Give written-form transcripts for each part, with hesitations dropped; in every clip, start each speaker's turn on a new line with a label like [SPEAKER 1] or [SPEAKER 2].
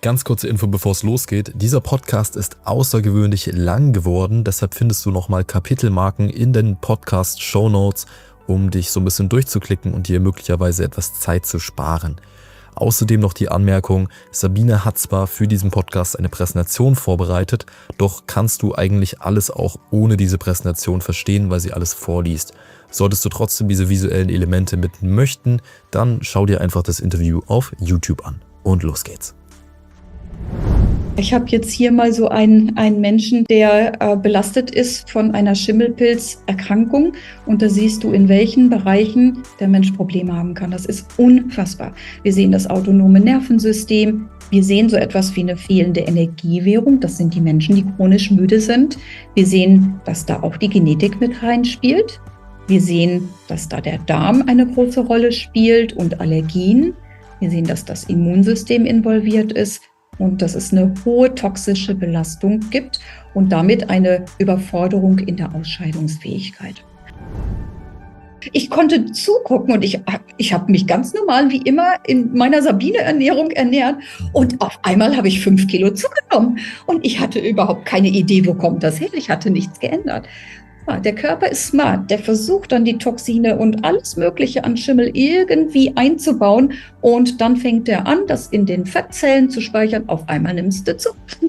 [SPEAKER 1] Ganz kurze Info, bevor es losgeht. Dieser Podcast ist außergewöhnlich lang geworden, deshalb findest du nochmal Kapitelmarken in den Podcast-Shownotes, um dich so ein bisschen durchzuklicken und dir möglicherweise etwas Zeit zu sparen. Außerdem noch die Anmerkung, Sabine hat zwar für diesen Podcast eine Präsentation vorbereitet, doch kannst du eigentlich alles auch ohne diese Präsentation verstehen, weil sie alles vorliest. Solltest du trotzdem diese visuellen Elemente mit möchten, dann schau dir einfach das Interview auf YouTube an. Und los geht's.
[SPEAKER 2] Ich habe jetzt hier mal so einen Menschen, der belastet ist von einer Schimmelpilzerkrankung. Und da siehst du, in welchen Bereichen der Mensch Probleme haben kann. Das ist unfassbar. Wir sehen das autonome Nervensystem. Wir sehen so etwas wie eine fehlende Energiewährung. Das sind die Menschen, die chronisch müde sind. Wir sehen, dass da auch die Genetik mit reinspielt. Wir sehen, dass da der Darm eine große Rolle spielt und Allergien. Wir sehen, dass das Immunsystem involviert ist. Und dass es eine hohe toxische Belastung gibt und damit eine Überforderung in der Ausscheidungsfähigkeit. Ich konnte zugucken und ich habe mich ganz normal wie immer in meiner Sabine-Ernährung ernährt und auf einmal habe ich 5 Kilo zugenommen und ich hatte überhaupt keine Idee, wo kommt das her? Ich hatte nichts geändert. Ja, der Körper ist smart, der versucht dann die Toxine und alles Mögliche an Schimmel irgendwie einzubauen und dann fängt er an, das in den Fettzellen zu speichern. Auf einmal nimmst du zu.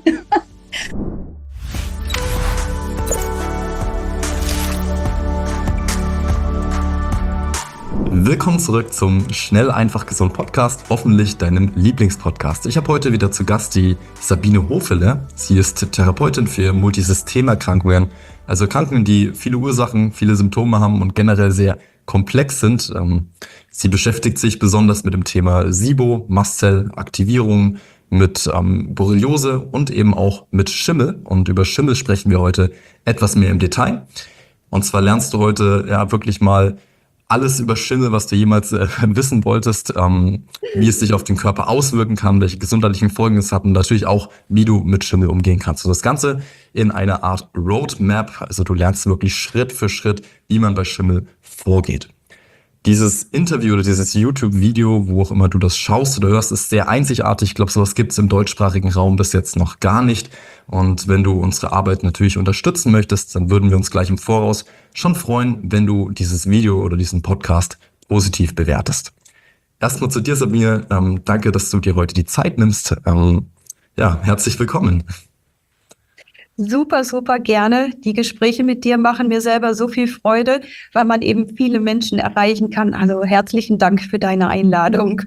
[SPEAKER 1] Willkommen zurück zum Schnell, einfach, gesund Podcast, hoffentlich deinem Lieblingspodcast. Ich habe heute wieder zu Gast die Sabine Hofele. Sie ist Therapeutin für Multisystemerkrankungen, also Erkrankungen, die viele Ursachen, viele Symptome haben und generell sehr komplex sind. Sie beschäftigt sich besonders mit dem Thema SIBO, Mastzellaktivierung, mit Borreliose und eben auch mit Schimmel. Und über Schimmel sprechen wir heute etwas mehr im Detail. Und zwar lernst du heute wirklich mal alles über Schimmel, was du jemals wissen wolltest, wie es sich auf den Körper auswirken kann, welche gesundheitlichen Folgen es hat und natürlich auch, wie du mit Schimmel umgehen kannst. Und das Ganze in einer Art Roadmap, also du lernst wirklich Schritt für Schritt, wie man bei Schimmel vorgeht. Dieses Interview oder dieses YouTube-Video, wo auch immer du das schaust oder hörst, ist sehr einzigartig. Ich glaube, sowas gibt es im deutschsprachigen Raum bis jetzt noch gar nicht. Und wenn du unsere Arbeit natürlich unterstützen möchtest, dann würden wir uns gleich im Voraus schon freuen, wenn du dieses Video oder diesen Podcast positiv bewertest. Erstmal zu dir, Sabine. Danke, dass du dir heute die Zeit nimmst. Herzlich willkommen.
[SPEAKER 2] Super, super gerne. Die Gespräche mit dir machen mir selber so viel Freude, weil man eben viele Menschen erreichen kann. Also herzlichen Dank für deine Einladung.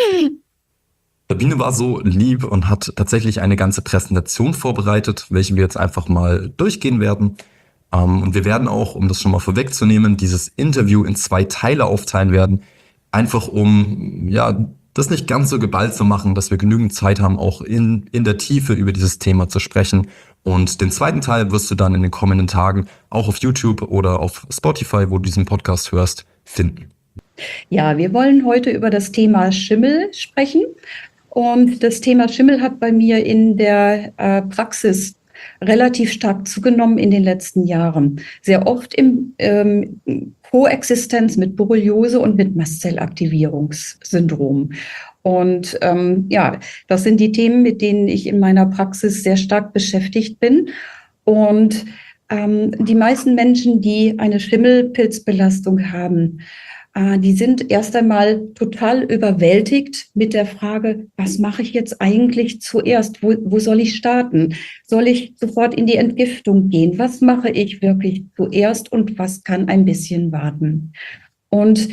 [SPEAKER 1] Sabine war so lieb und hat tatsächlich eine ganze Präsentation vorbereitet, welche wir jetzt einfach mal durchgehen werden. Und wir werden auch, um das schon mal vorwegzunehmen, dieses Interview in 2 Teile aufteilen werden. Einfach um das nicht ganz so geballt zu machen, dass wir genügend Zeit haben, auch in der Tiefe über dieses Thema zu sprechen. Und den zweiten Teil wirst du dann in den kommenden Tagen auch auf YouTube oder auf Spotify, wo du diesen Podcast hörst, finden.
[SPEAKER 2] Ja, wir wollen heute über das Thema Schimmel sprechen. Und das Thema Schimmel hat bei mir in der Praxis relativ stark zugenommen in den letzten Jahren. Sehr oft im Koexistenz mit Borreliose und mit Mastzellaktivierungssyndrom. Und das sind die Themen, mit denen ich in meiner Praxis sehr stark beschäftigt bin. Und die meisten Menschen, die eine Schimmelpilzbelastung haben, die sind erst einmal total überwältigt mit der Frage, was mache ich jetzt eigentlich zuerst? Wo soll ich starten? Soll ich sofort in die Entgiftung gehen? Was mache ich wirklich zuerst und was kann ein bisschen warten? Und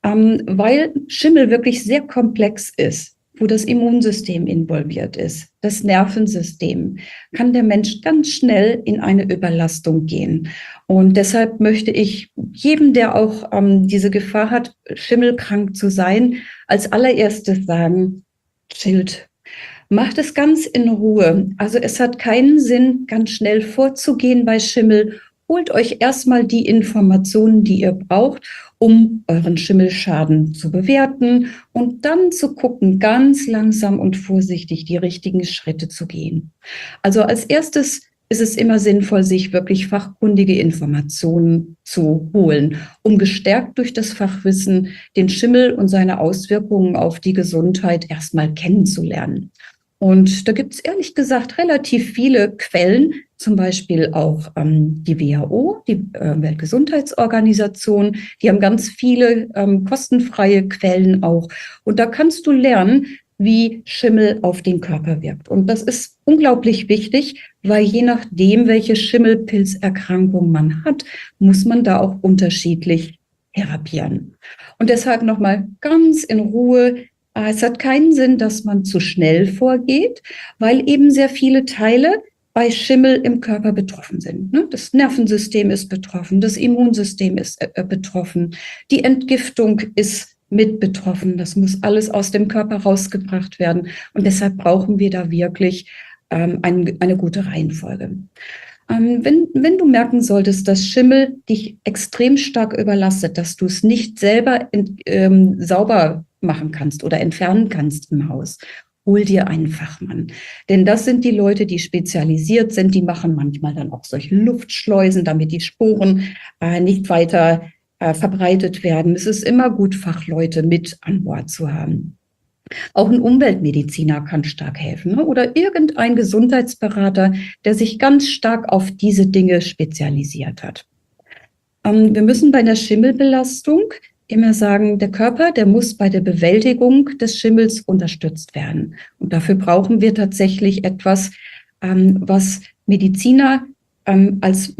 [SPEAKER 2] weil Schimmel wirklich sehr komplex ist, wo das Immunsystem involviert ist, das Nervensystem, kann der Mensch ganz schnell in eine Überlastung gehen. Und deshalb möchte ich jedem, der auch diese Gefahr hat, schimmelkrank zu sein, als allererstes sagen, chillt. Macht es ganz in Ruhe. Also es hat keinen Sinn, ganz schnell vorzugehen bei Schimmel. Holt euch erstmal die Informationen, die ihr braucht, um euren Schimmelschaden zu bewerten und dann zu gucken, ganz langsam und vorsichtig die richtigen Schritte zu gehen. Also als erstes ist es immer sinnvoll, sich wirklich fachkundige Informationen zu holen, um gestärkt durch das Fachwissen den Schimmel und seine Auswirkungen auf die Gesundheit erstmal kennenzulernen. Und da gibt es ehrlich gesagt relativ viele Quellen, zum Beispiel auch die WHO, die Weltgesundheitsorganisation, die haben ganz viele kostenfreie Quellen auch. Und da kannst du lernen, wie Schimmel auf den Körper wirkt. Und das ist unglaublich wichtig, weil je nachdem, welche Schimmelpilzerkrankung man hat, muss man da auch unterschiedlich therapieren. Und deshalb nochmal ganz in Ruhe. Es hat keinen Sinn, dass man zu schnell vorgeht, weil eben sehr viele Teile bei Schimmel im Körper betroffen sind. Das Nervensystem ist betroffen, das Immunsystem ist betroffen, die Entgiftung ist mit betroffen. Das muss alles aus dem Körper rausgebracht werden. Und deshalb brauchen wir da wirklich eine gute Reihenfolge. Wenn du merken solltest, dass Schimmel dich extrem stark überlastet, dass du es nicht selber sauber machen kannst oder entfernen kannst im Haus, hol dir einen Fachmann. Denn das sind die Leute, die spezialisiert sind, die machen manchmal dann auch solche Luftschleusen, damit die Sporen nicht weiter verbreitet werden. Es ist immer gut, Fachleute mit an Bord zu haben. Auch ein Umweltmediziner kann stark helfen, ne? Oder irgendein Gesundheitsberater, der sich ganz stark auf diese Dinge spezialisiert hat. Wir müssen bei der Schimmelbelastung immer sagen, der Körper, der muss bei der Bewältigung des Schimmels unterstützt werden. Und dafür brauchen wir tatsächlich etwas, was Mediziner als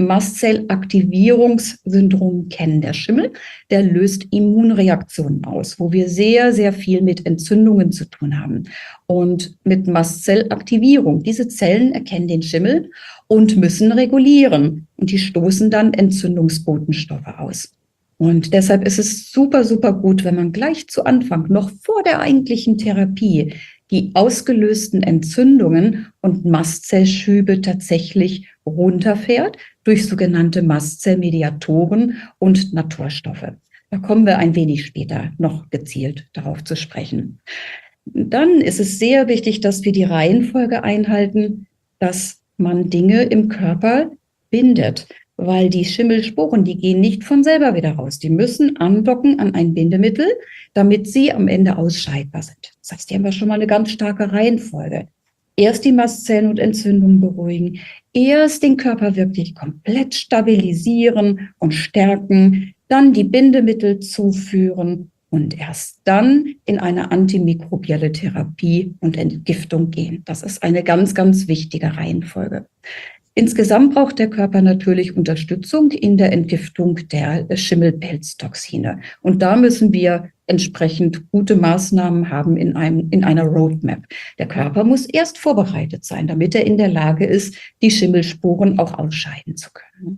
[SPEAKER 2] Mastzellaktivierungssyndrom kennen. Der Schimmel, der löst Immunreaktionen aus, wo wir sehr, sehr viel mit Entzündungen zu tun haben. Und mit Mastzellaktivierung, diese Zellen erkennen den Schimmel und müssen regulieren. Und die stoßen dann Entzündungsbotenstoffe aus. Und deshalb ist es super, super gut, wenn man gleich zu Anfang, noch vor der eigentlichen Therapie, die ausgelösten Entzündungen und Mastzellschübe tatsächlich runterfährt durch sogenannte Mastzellmediatoren und Naturstoffe. Da kommen wir ein wenig später noch gezielt darauf zu sprechen. Dann ist es sehr wichtig, dass wir die Reihenfolge einhalten, dass man Dinge im Körper bindet, weil die Schimmelsporen, die gehen nicht von selber wieder raus. Die müssen andocken an ein Bindemittel, damit sie am Ende ausscheidbar sind. Das heißt, hier haben wir schon mal eine ganz starke Reihenfolge. Erst die Mastzellen und Entzündungen beruhigen, erst den Körper wirklich komplett stabilisieren und stärken, dann die Bindemittel zuführen und erst dann in eine antimikrobielle Therapie und Entgiftung gehen. Das ist eine ganz, ganz wichtige Reihenfolge. Insgesamt braucht der Körper natürlich Unterstützung in der Entgiftung der Schimmelpilztoxine. Und da müssen wir entsprechend gute Maßnahmen haben in einer Roadmap. Der Körper muss erst vorbereitet sein, damit er in der Lage ist, die Schimmelsporen auch ausscheiden zu können.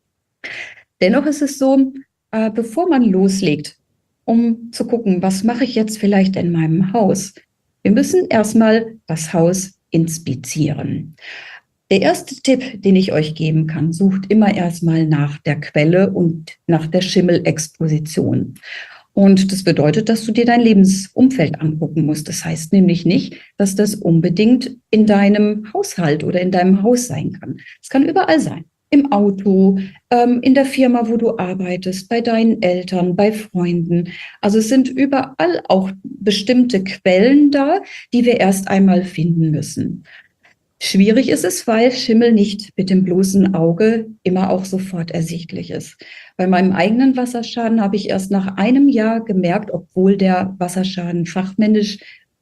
[SPEAKER 2] Dennoch ist es so, bevor man loslegt, um zu gucken, was mache ich jetzt vielleicht in meinem Haus, wir müssen erstmal das Haus inspizieren. Der erste Tipp, den ich euch geben kann, sucht immer erstmal nach der Quelle und nach der Schimmelexposition. Und das bedeutet, dass du dir dein Lebensumfeld angucken musst. Das heißt nämlich nicht, dass das unbedingt in deinem Haushalt oder in deinem Haus sein kann. Es kann überall sein. Im Auto, in der Firma, wo du arbeitest, bei deinen Eltern, bei Freunden. Also es sind überall auch bestimmte Quellen da, die wir erst einmal finden müssen. Schwierig ist es, weil Schimmel nicht mit dem bloßen Auge immer auch sofort ersichtlich ist. Bei meinem eigenen Wasserschaden habe ich erst nach einem Jahr gemerkt, obwohl der Wasserschaden fachmännisch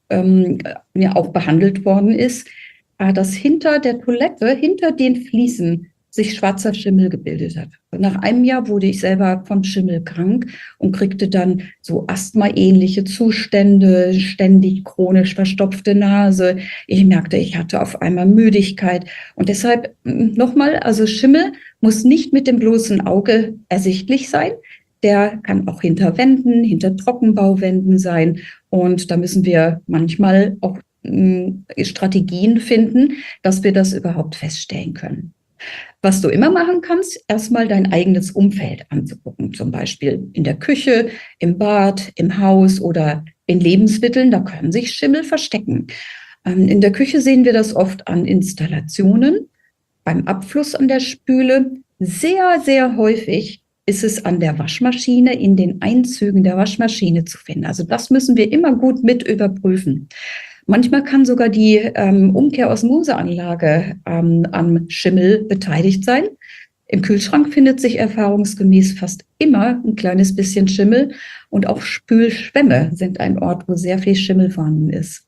[SPEAKER 2] ja auch behandelt worden ist, dass hinter der Toilette, hinter den Fliesen sich schwarzer Schimmel gebildet hat. Und nach einem Jahr wurde ich selber von Schimmel krank und kriegte dann so Asthma-ähnliche Zustände, ständig chronisch verstopfte Nase. Ich merkte, ich hatte auf einmal Müdigkeit. Und deshalb nochmal, also Schimmel muss nicht mit dem bloßen Auge ersichtlich sein. Der kann auch hinter Wänden, hinter Trockenbauwänden sein. Und da müssen wir manchmal auch Strategien finden, dass wir das überhaupt feststellen können. Was du immer machen kannst, erstmal dein eigenes Umfeld anzugucken, zum Beispiel in der Küche, im Bad, im Haus oder in Lebensmitteln, da können sich Schimmel verstecken. In der Küche sehen wir das oft an Installationen, beim Abfluss an der Spüle. Sehr, sehr häufig ist es an der Waschmaschine, in den Einzügen der Waschmaschine zu finden. Also das müssen wir immer gut mit überprüfen. Manchmal kann sogar die Umkehrosmoseanlage am Schimmel beteiligt sein. Im Kühlschrank findet sich erfahrungsgemäß fast immer ein kleines bisschen Schimmel und auch Spülschwämme sind ein Ort, wo sehr viel Schimmel vorhanden ist.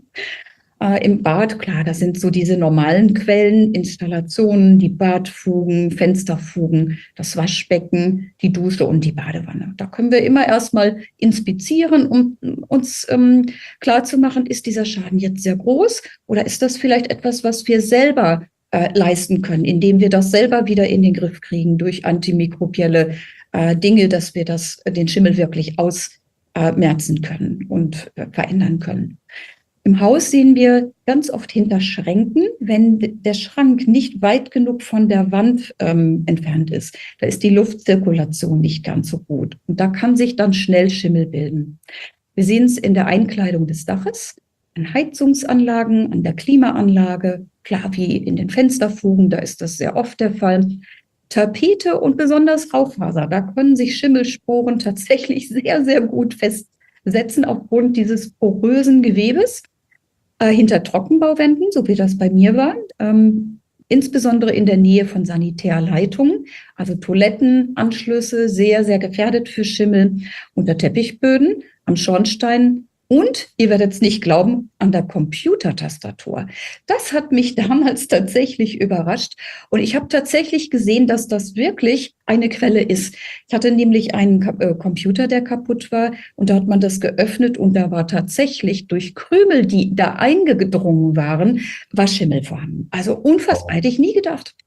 [SPEAKER 2] Im Bad, klar, das sind so diese normalen Quellen, Installationen, die Badfugen, Fensterfugen, das Waschbecken, die Dusche und die Badewanne. Da können wir immer erstmal inspizieren, um uns klarzumachen, ist dieser Schaden jetzt sehr groß oder ist das vielleicht etwas, was wir selber leisten können, indem wir das selber wieder in den Griff kriegen durch antimikrobielle Dinge, dass wir den Schimmel wirklich ausmerzen können und verändern können. Im Haus sehen wir ganz oft hinter Schränken, wenn der Schrank nicht weit genug von der Wand entfernt ist. Da ist die Luftzirkulation nicht ganz so gut. Und da kann sich dann schnell Schimmel bilden. Wir sehen es in der Einkleidung des Daches, an Heizungsanlagen, an der Klimaanlage, klar wie in den Fensterfugen, da ist das sehr oft der Fall. Tapete und besonders Raufaser, da können sich Schimmelsporen tatsächlich sehr, sehr gut festsetzen aufgrund dieses porösen Gewebes. Hinter Trockenbauwänden, so wie das bei mir war, insbesondere in der Nähe von Sanitärleitungen, also Toilettenanschlüsse, sehr, sehr gefährdet für Schimmel, unter Teppichböden, am Schornstein und, ihr werdet es nicht glauben, an der Computertastatur. Das hat mich damals tatsächlich überrascht und ich habe tatsächlich gesehen, dass das wirklich eine Quelle ist. Ich hatte nämlich einen Computer, der kaputt war und da hat man das geöffnet und da war tatsächlich durch Krümel, die da eingedrungen waren, war Schimmel vorhanden. Also unfassbar, hätte ich nie gedacht.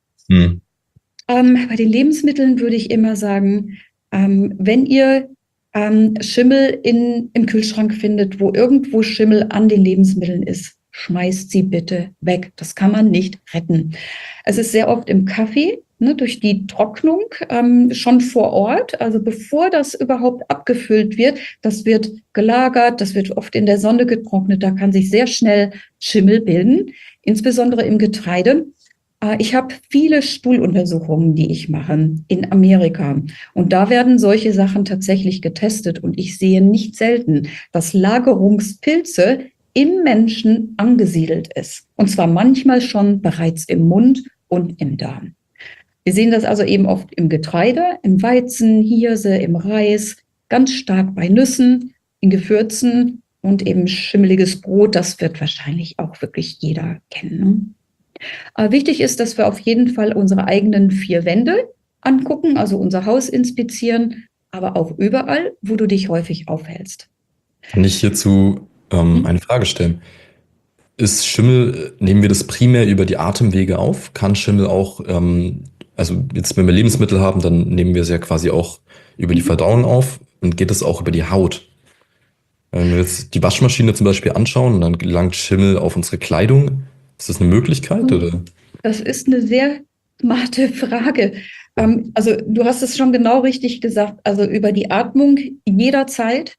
[SPEAKER 2] Bei den Lebensmitteln würde ich immer sagen, wenn ihr Schimmel im Kühlschrank findet, wo irgendwo Schimmel an den Lebensmitteln ist, schmeißt sie bitte weg. Das kann man nicht retten. Es ist sehr oft im Kaffee, ne, durch die Trocknung schon vor Ort, also bevor das überhaupt abgefüllt wird, das wird gelagert, das wird oft in der Sonne getrocknet, da kann sich sehr schnell Schimmel bilden, insbesondere im Getreide. Ich habe viele Stuhluntersuchungen, die ich mache in Amerika. Und da werden solche Sachen tatsächlich getestet. Und ich sehe nicht selten, dass Lagerungspilze im Menschen angesiedelt ist. Und zwar manchmal schon bereits im Mund und im Darm. Wir sehen das also eben oft im Getreide, im Weizen, Hirse, im Reis, ganz stark bei Nüssen, in Gewürzen und eben schimmeliges Brot. Das wird wahrscheinlich auch wirklich jeder kennen, ne? Wichtig ist, dass wir auf jeden Fall unsere eigenen 4 Wände angucken, also unser Haus inspizieren, aber auch überall, wo du dich häufig aufhältst.
[SPEAKER 1] Kann ich hierzu eine Frage stellen? Ist Schimmel, nehmen wir das primär über die Atemwege auf? Kann Schimmel auch, also jetzt wenn wir Lebensmittel haben, dann nehmen wir es ja quasi auch über die Verdauung auf und geht es auch über die Haut? Wenn wir jetzt die Waschmaschine zum Beispiel anschauen und dann gelangt Schimmel auf unsere Kleidung, ist das eine Möglichkeit, oder?
[SPEAKER 2] Das ist eine sehr smarte Frage. Also du hast es schon genau richtig gesagt. Also über die Atmung jederzeit,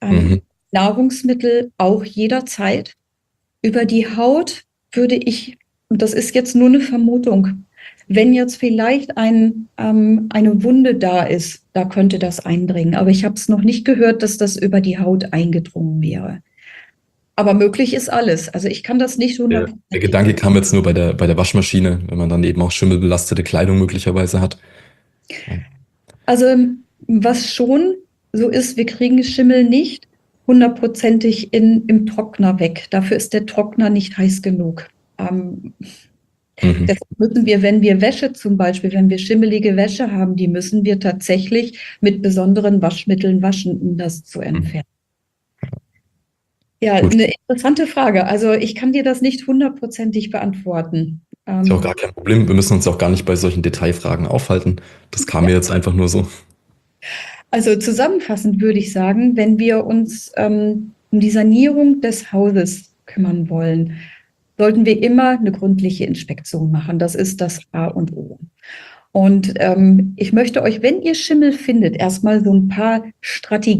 [SPEAKER 2] Nahrungsmittel auch jederzeit. Über die Haut würde ich, und das ist jetzt nur eine Vermutung, wenn jetzt vielleicht eine Wunde da ist, da könnte das eindringen. Aber ich habe es noch nicht gehört, dass das über die Haut eingedrungen wäre. Aber möglich ist alles. Also ich kann das nicht 100%.
[SPEAKER 1] Der Gedanke kam jetzt nur bei der Waschmaschine, wenn man dann eben auch schimmelbelastete Kleidung möglicherweise hat.
[SPEAKER 2] Also was schon so ist, wir kriegen Schimmel nicht 100%ig im Trockner weg. Dafür ist der Trockner nicht heiß genug. Deshalb müssen wir, wenn wir Wäsche zum Beispiel, wenn wir schimmelige Wäsche haben, die müssen wir tatsächlich mit besonderen Waschmitteln waschen, um das zu entfernen. Ja,
[SPEAKER 1] Gut.
[SPEAKER 2] eine interessante Frage. Also ich kann dir das nicht 100%ig beantworten.
[SPEAKER 1] Ist ja auch gar kein Problem. Wir müssen uns auch gar nicht bei solchen Detailfragen aufhalten. Das kam mir jetzt einfach nur so.
[SPEAKER 2] Also zusammenfassend würde ich sagen, wenn wir uns um die Sanierung des Hauses kümmern wollen, sollten wir immer eine gründliche Inspektion machen. Das ist das A und O. Und ich möchte euch, wenn ihr Schimmel findet, erstmal so ein paar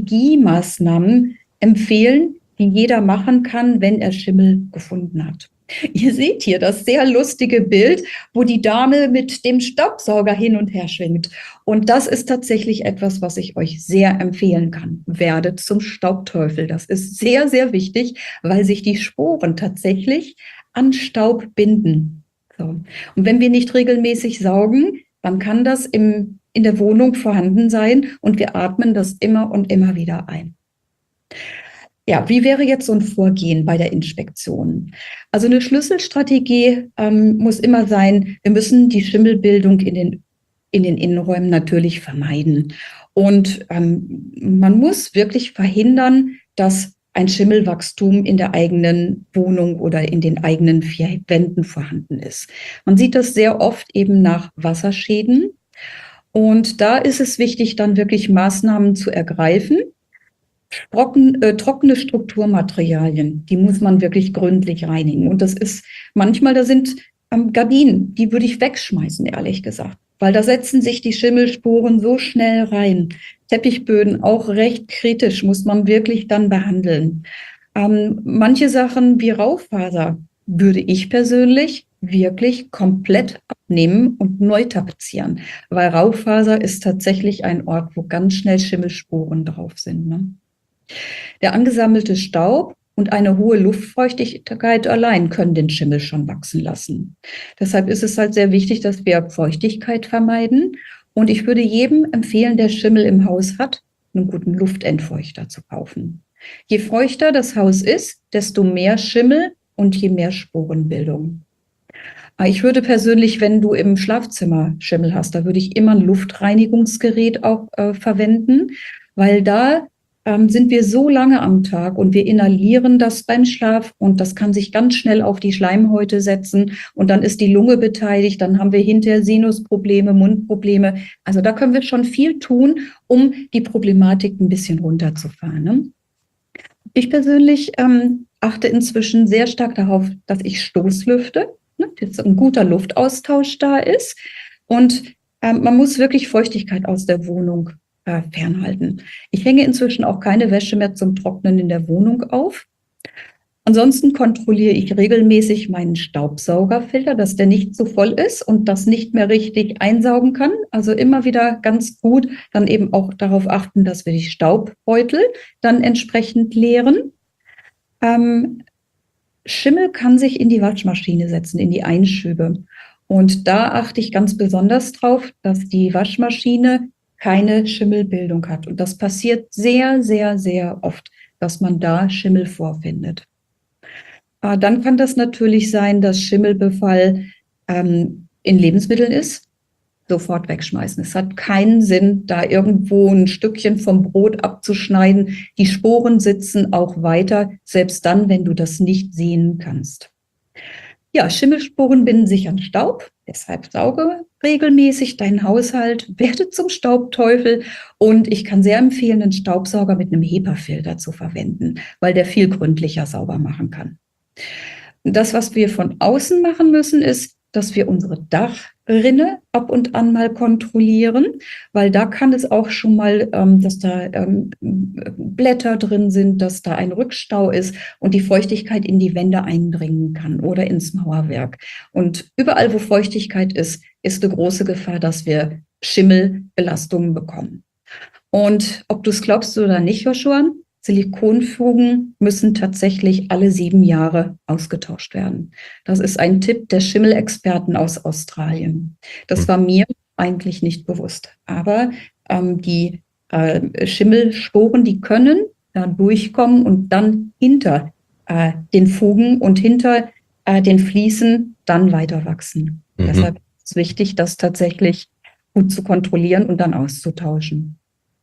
[SPEAKER 2] Strategiemaßnahmen empfehlen, die jeder machen kann, wenn er Schimmel gefunden hat. Ihr seht hier das sehr lustige Bild, wo die Dame mit dem Staubsauger hin und her schwingt. Und das ist tatsächlich etwas, was ich euch sehr empfehlen kann. Werdet zum Staubteufel. Das ist sehr, sehr wichtig, weil sich die Sporen tatsächlich an Staub binden. So. Und wenn wir nicht regelmäßig saugen, dann kann das in der Wohnung vorhanden sein und wir atmen das immer und immer wieder ein. Ja, wie wäre jetzt so ein Vorgehen bei der Inspektion? Also eine Schlüsselstrategie muss immer sein, wir müssen die Schimmelbildung in den Innenräumen natürlich vermeiden. Und man muss wirklich verhindern, dass ein Schimmelwachstum in der eigenen Wohnung oder in den eigenen 4 Wänden vorhanden ist. Man sieht das sehr oft eben nach Wasserschäden. Und da ist es wichtig, dann wirklich Maßnahmen zu ergreifen. Trockene Strukturmaterialien, die muss man wirklich gründlich reinigen. Und das ist manchmal, da sind Gardinen, die würde ich wegschmeißen, ehrlich gesagt. Weil da setzen sich die Schimmelsporen so schnell rein. Teppichböden auch recht kritisch, muss man wirklich dann behandeln. Manche Sachen wie Raufaser würde ich persönlich wirklich komplett abnehmen und neu tapezieren. Weil Raufaser ist tatsächlich ein Ort, wo ganz schnell Schimmelsporen drauf sind, ne? Der angesammelte Staub und eine hohe Luftfeuchtigkeit allein können den Schimmel schon wachsen lassen. Deshalb ist es halt sehr wichtig, dass wir Feuchtigkeit vermeiden. Und ich würde jedem empfehlen, der Schimmel im Haus hat, einen guten Luftentfeuchter zu kaufen. Je feuchter das Haus ist, desto mehr Schimmel und je mehr Sporenbildung. Ich würde persönlich, wenn du im Schlafzimmer Schimmel hast, da würde ich immer ein Luftreinigungsgerät auch verwenden, weil da sind wir so lange am Tag und wir inhalieren das beim Schlaf und das kann sich ganz schnell auf die Schleimhäute setzen und dann ist die Lunge beteiligt, dann haben wir hinterher Sinusprobleme, Mundprobleme. Also da können wir schon viel tun, um die Problematik ein bisschen runterzufahren, ne? Ich persönlich achte inzwischen sehr stark darauf, dass ich Stoßlüfte, ne, dass ein guter Luftaustausch da ist und man muss wirklich Feuchtigkeit aus der Wohnung fernhalten. Ich hänge inzwischen auch keine Wäsche mehr zum Trocknen in der Wohnung auf. Ansonsten kontrolliere ich regelmäßig meinen Staubsaugerfilter, dass der nicht zu voll ist und das nicht mehr richtig einsaugen kann. Also immer wieder ganz gut dann eben auch darauf achten, dass wir die Staubbeutel dann entsprechend leeren. Schimmel kann sich in die Waschmaschine setzen, in die Einschübe. Und da achte ich ganz besonders drauf, dass die Waschmaschine keine Schimmelbildung hat. Und das passiert sehr, sehr, sehr oft, dass man da Schimmel vorfindet. Dann kann das natürlich sein, dass Schimmelbefall in Lebensmitteln ist. Sofort wegschmeißen. Es hat keinen Sinn, da irgendwo ein Stückchen vom Brot abzuschneiden. Die Sporen sitzen auch weiter, selbst dann, wenn du das nicht sehen kannst. Ja, Schimmelsporen binden sich an Staub, deshalb sauge regelmäßig deinen Haushalt, werde zum Staubteufel und ich kann sehr empfehlen, einen Staubsauger mit einem HEPA-Filter zu verwenden, weil der viel gründlicher sauber machen kann. Das, was wir von außen machen müssen, ist, dass wir unsere Dachrinne ab und an mal kontrollieren, weil da kann es auch schon mal, dass da Blätter drin sind, dass da ein Rückstau ist und die Feuchtigkeit in die Wände eindringen kann oder ins Mauerwerk. Und überall, wo Feuchtigkeit ist, ist eine große Gefahr, dass wir Schimmelbelastungen bekommen. Und ob du es glaubst oder nicht, Joshua, Silikonfugen müssen tatsächlich alle 7 Jahre ausgetauscht werden. Das ist ein Tipp der Schimmelexperten aus Australien. Das war mir eigentlich nicht bewusst. Aber die Schimmelsporen, die können da durchkommen und dann hinter den Fugen und hinter den Fliesen dann weiter wachsen. Deshalb ist es wichtig, das tatsächlich gut zu kontrollieren und dann auszutauschen.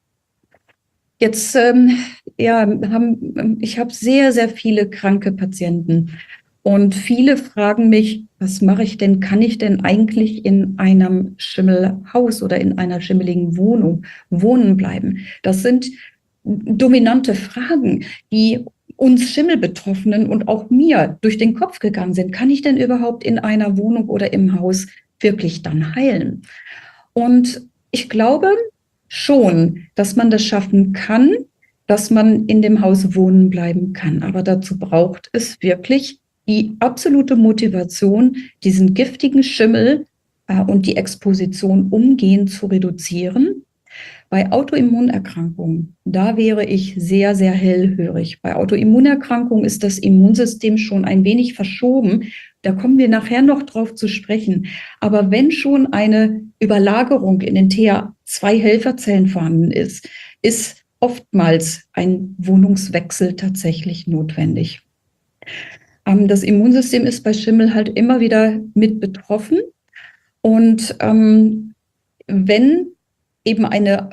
[SPEAKER 2] Jetzt, ich habe sehr, sehr viele kranke Patienten und viele fragen mich, was mache ich denn? Kann ich denn eigentlich in einem Schimmelhaus oder in einer schimmeligen Wohnung wohnen bleiben? Das sind dominante Fragen, die uns Schimmelbetroffenen und auch mir durch den Kopf gegangen sind. Kann ich denn überhaupt in einer Wohnung oder im Haus wirklich dann heilen? Und ich glaube schon, dass man das schaffen kann, dass man in dem Haus wohnen bleiben kann. Aber dazu braucht es wirklich die absolute Motivation, diesen giftigen Schimmel und die Exposition umgehend zu reduzieren. Bei Autoimmunerkrankungen, da wäre ich sehr, sehr hellhörig. Bei Autoimmunerkrankungen ist das Immunsystem schon ein wenig verschoben. Da kommen wir nachher noch drauf zu sprechen. Aber wenn schon eine Überlagerung in den TH2-Helferzellen vorhanden ist, ist oftmals ein Wohnungswechsel tatsächlich notwendig. Das Immunsystem ist bei Schimmel halt immer wieder mit betroffen. Und wenn eben eine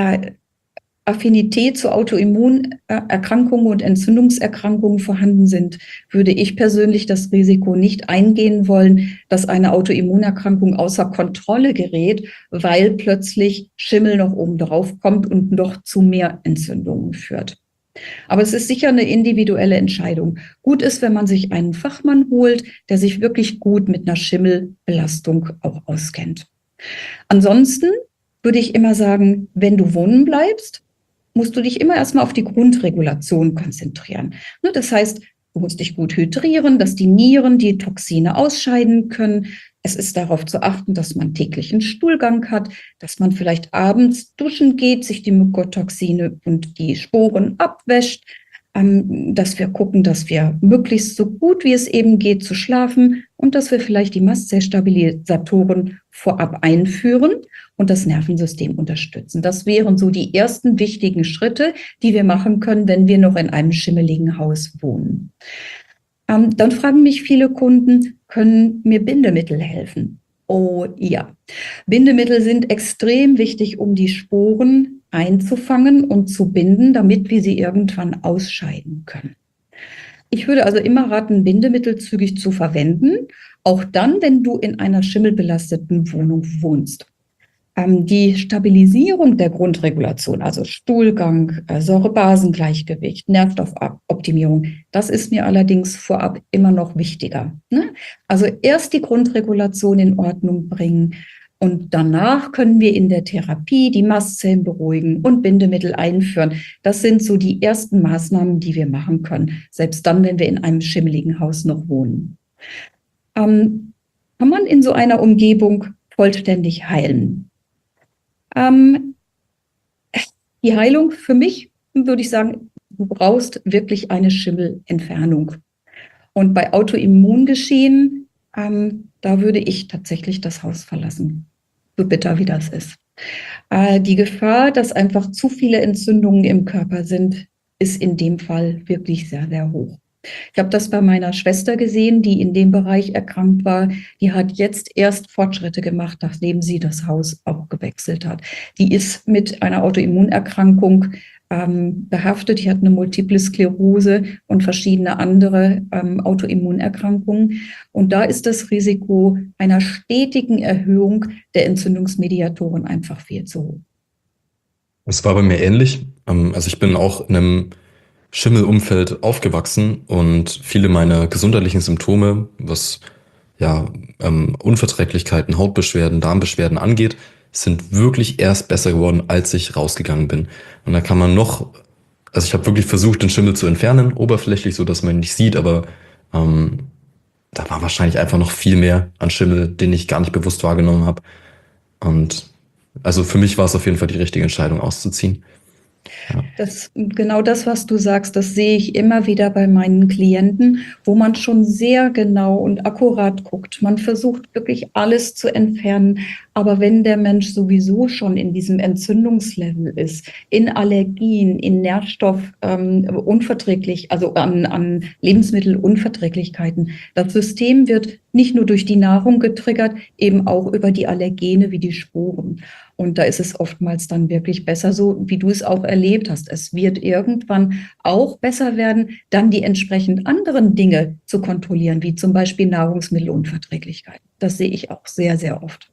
[SPEAKER 2] Affinität zu Autoimmunerkrankungen und Entzündungserkrankungen vorhanden sind, würde ich persönlich das Risiko nicht eingehen wollen, dass eine Autoimmunerkrankung außer Kontrolle gerät, weil plötzlich Schimmel noch oben drauf kommt und noch zu mehr Entzündungen führt. Aber es ist sicher eine individuelle Entscheidung. Gut ist, wenn man sich einen Fachmann holt, der sich wirklich gut mit einer Schimmelbelastung auch auskennt. Ansonsten würde ich immer sagen, wenn du wohnen bleibst, musst du dich immer erstmal auf die Grundregulation konzentrieren. Das heißt, du musst dich gut hydrieren, dass die Nieren die Toxine ausscheiden können. Es ist darauf zu achten, dass man täglichen Stuhlgang hat, dass man vielleicht abends duschen geht, sich die Mykotoxine und die Sporen abwäscht, dass wir gucken, dass wir möglichst so gut wie es eben geht zu schlafen und dass wir vielleicht die Mastzellstabilisatoren vorab einführen und das Nervensystem unterstützen. Das wären so die ersten wichtigen Schritte, die wir machen können, wenn wir noch in einem schimmeligen Haus wohnen. Dann fragen mich viele Kunden, können mir Bindemittel helfen? Oh ja, Bindemittel sind extrem wichtig, um die Sporen einzufangen und zu binden, damit wir sie irgendwann ausscheiden können. Ich würde also immer raten, Bindemittel zügig zu verwenden, auch dann, wenn du in einer schimmelbelasteten Wohnung wohnst. Die Stabilisierung der Grundregulation, also Stuhlgang, Säure-Basen-Gleichgewicht, Nährstoffoptimierung, das ist mir allerdings vorab immer noch wichtiger. Also erst die Grundregulation in Ordnung bringen und danach können wir in der Therapie die Mastzellen beruhigen und Bindemittel einführen. Das sind so die ersten Maßnahmen, die wir machen können, selbst dann, wenn wir in einem schimmeligen Haus noch wohnen. Kann man in so einer Umgebung vollständig heilen? Die Heilung für mich, würde ich sagen, du brauchst wirklich eine Schimmelentfernung. Und bei Autoimmungeschehen, da würde ich tatsächlich das Haus verlassen, so bitter wie das ist. Die Gefahr, dass einfach zu viele Entzündungen im Körper sind, ist in dem Fall wirklich sehr, sehr hoch. Ich habe das bei meiner Schwester gesehen, die in dem Bereich erkrankt war. Die hat jetzt erst Fortschritte gemacht, nachdem sie das Haus auch gewechselt hat. Die ist mit einer Autoimmunerkrankung behaftet. Die hat eine Multiple Sklerose und verschiedene andere Autoimmunerkrankungen. Und da ist das Risiko einer stetigen Erhöhung der Entzündungsmediatoren einfach viel zu hoch.
[SPEAKER 1] Es war bei mir ähnlich. Also ich bin auch in einem Schimmelumfeld aufgewachsen und viele meiner gesundheitlichen Symptome, was Unverträglichkeiten, Hautbeschwerden, Darmbeschwerden angeht, sind wirklich erst besser geworden, als ich rausgegangen bin. Und da kann man also ich habe wirklich versucht, den Schimmel zu entfernen, oberflächlich, so dass man ihn nicht sieht, aber da war wahrscheinlich einfach noch viel mehr an Schimmel, den ich gar nicht bewusst wahrgenommen habe. Und also für mich war es auf jeden Fall die richtige Entscheidung, auszuziehen. Ja.
[SPEAKER 2] Genau das, was du sagst, das sehe ich immer wieder bei meinen Klienten, wo man schon sehr genau und akkurat guckt. Man versucht wirklich alles zu entfernen. Aber wenn der Mensch sowieso schon in diesem Entzündungslevel ist, in Allergien, in Nährstoffunverträglich, also an Lebensmittelunverträglichkeiten, das System wird nicht nur durch die Nahrung getriggert, eben auch über die Allergene wie die Sporen. Und da ist es oftmals dann wirklich besser, so wie du es auch erlebt hast. Es wird irgendwann auch besser werden, dann die entsprechend anderen Dinge zu kontrollieren, wie zum Beispiel Nahrungsmittelunverträglichkeiten. Das sehe ich auch sehr, sehr oft.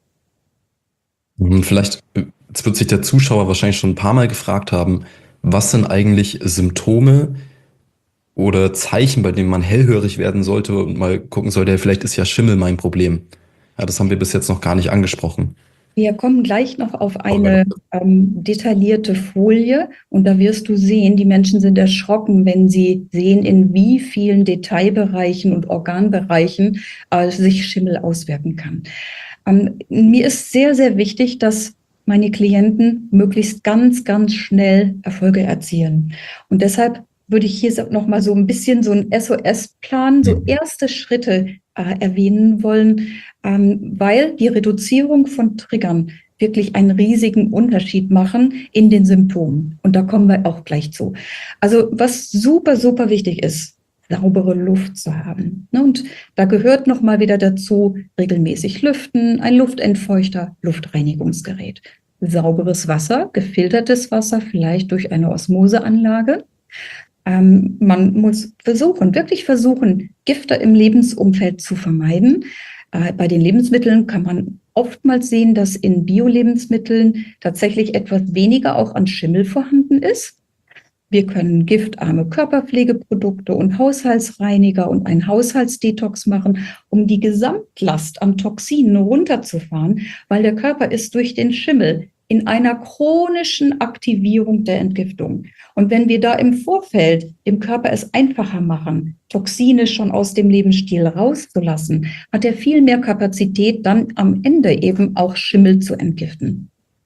[SPEAKER 1] Vielleicht, jetzt wird sich der Zuschauer wahrscheinlich schon ein paar Mal gefragt haben, was sind eigentlich Symptome oder Zeichen, bei denen man hellhörig werden sollte und mal gucken sollte, vielleicht ist ja Schimmel mein Problem. Ja, das haben wir bis jetzt noch gar nicht angesprochen.
[SPEAKER 2] Wir kommen gleich noch auf
[SPEAKER 1] Machen wir
[SPEAKER 2] eine
[SPEAKER 1] noch.
[SPEAKER 2] detaillierte Folie und da wirst du sehen, die Menschen sind erschrocken, wenn sie sehen, in wie vielen Detailbereichen und Organbereichen sich Schimmel auswirken kann. Mir ist sehr, sehr wichtig, dass meine Klienten möglichst ganz, ganz schnell Erfolge erzielen. Und deshalb würde ich hier noch mal so ein bisschen so einen SOS-Plan, so erste Schritte erwähnen wollen, weil die Reduzierung von Triggern wirklich einen riesigen Unterschied machen in den Symptomen. Und da kommen wir auch gleich zu. Also was super, super wichtig ist, saubere Luft zu haben. Und da gehört nochmal wieder dazu, regelmäßig lüften, ein Luftentfeuchter, Luftreinigungsgerät. Sauberes Wasser, gefiltertes Wasser, vielleicht durch eine Osmoseanlage. Man muss wirklich versuchen, Gifte im Lebensumfeld zu vermeiden. Bei den Lebensmitteln kann man oftmals sehen, dass in Bio-Lebensmitteln tatsächlich etwas weniger auch an Schimmel vorhanden ist. Wir können giftarme Körperpflegeprodukte und Haushaltsreiniger und einen Haushaltsdetox machen, um die Gesamtlast an Toxinen runterzufahren, weil der Körper ist durch den Schimmel in einer chronischen Aktivierung der Entgiftung. Und wenn wir da im Vorfeld dem Körper es einfacher machen, Toxine schon aus dem Lebensstil rauszulassen, hat er viel mehr Kapazität, dann am Ende eben auch Schimmel zu entgiften.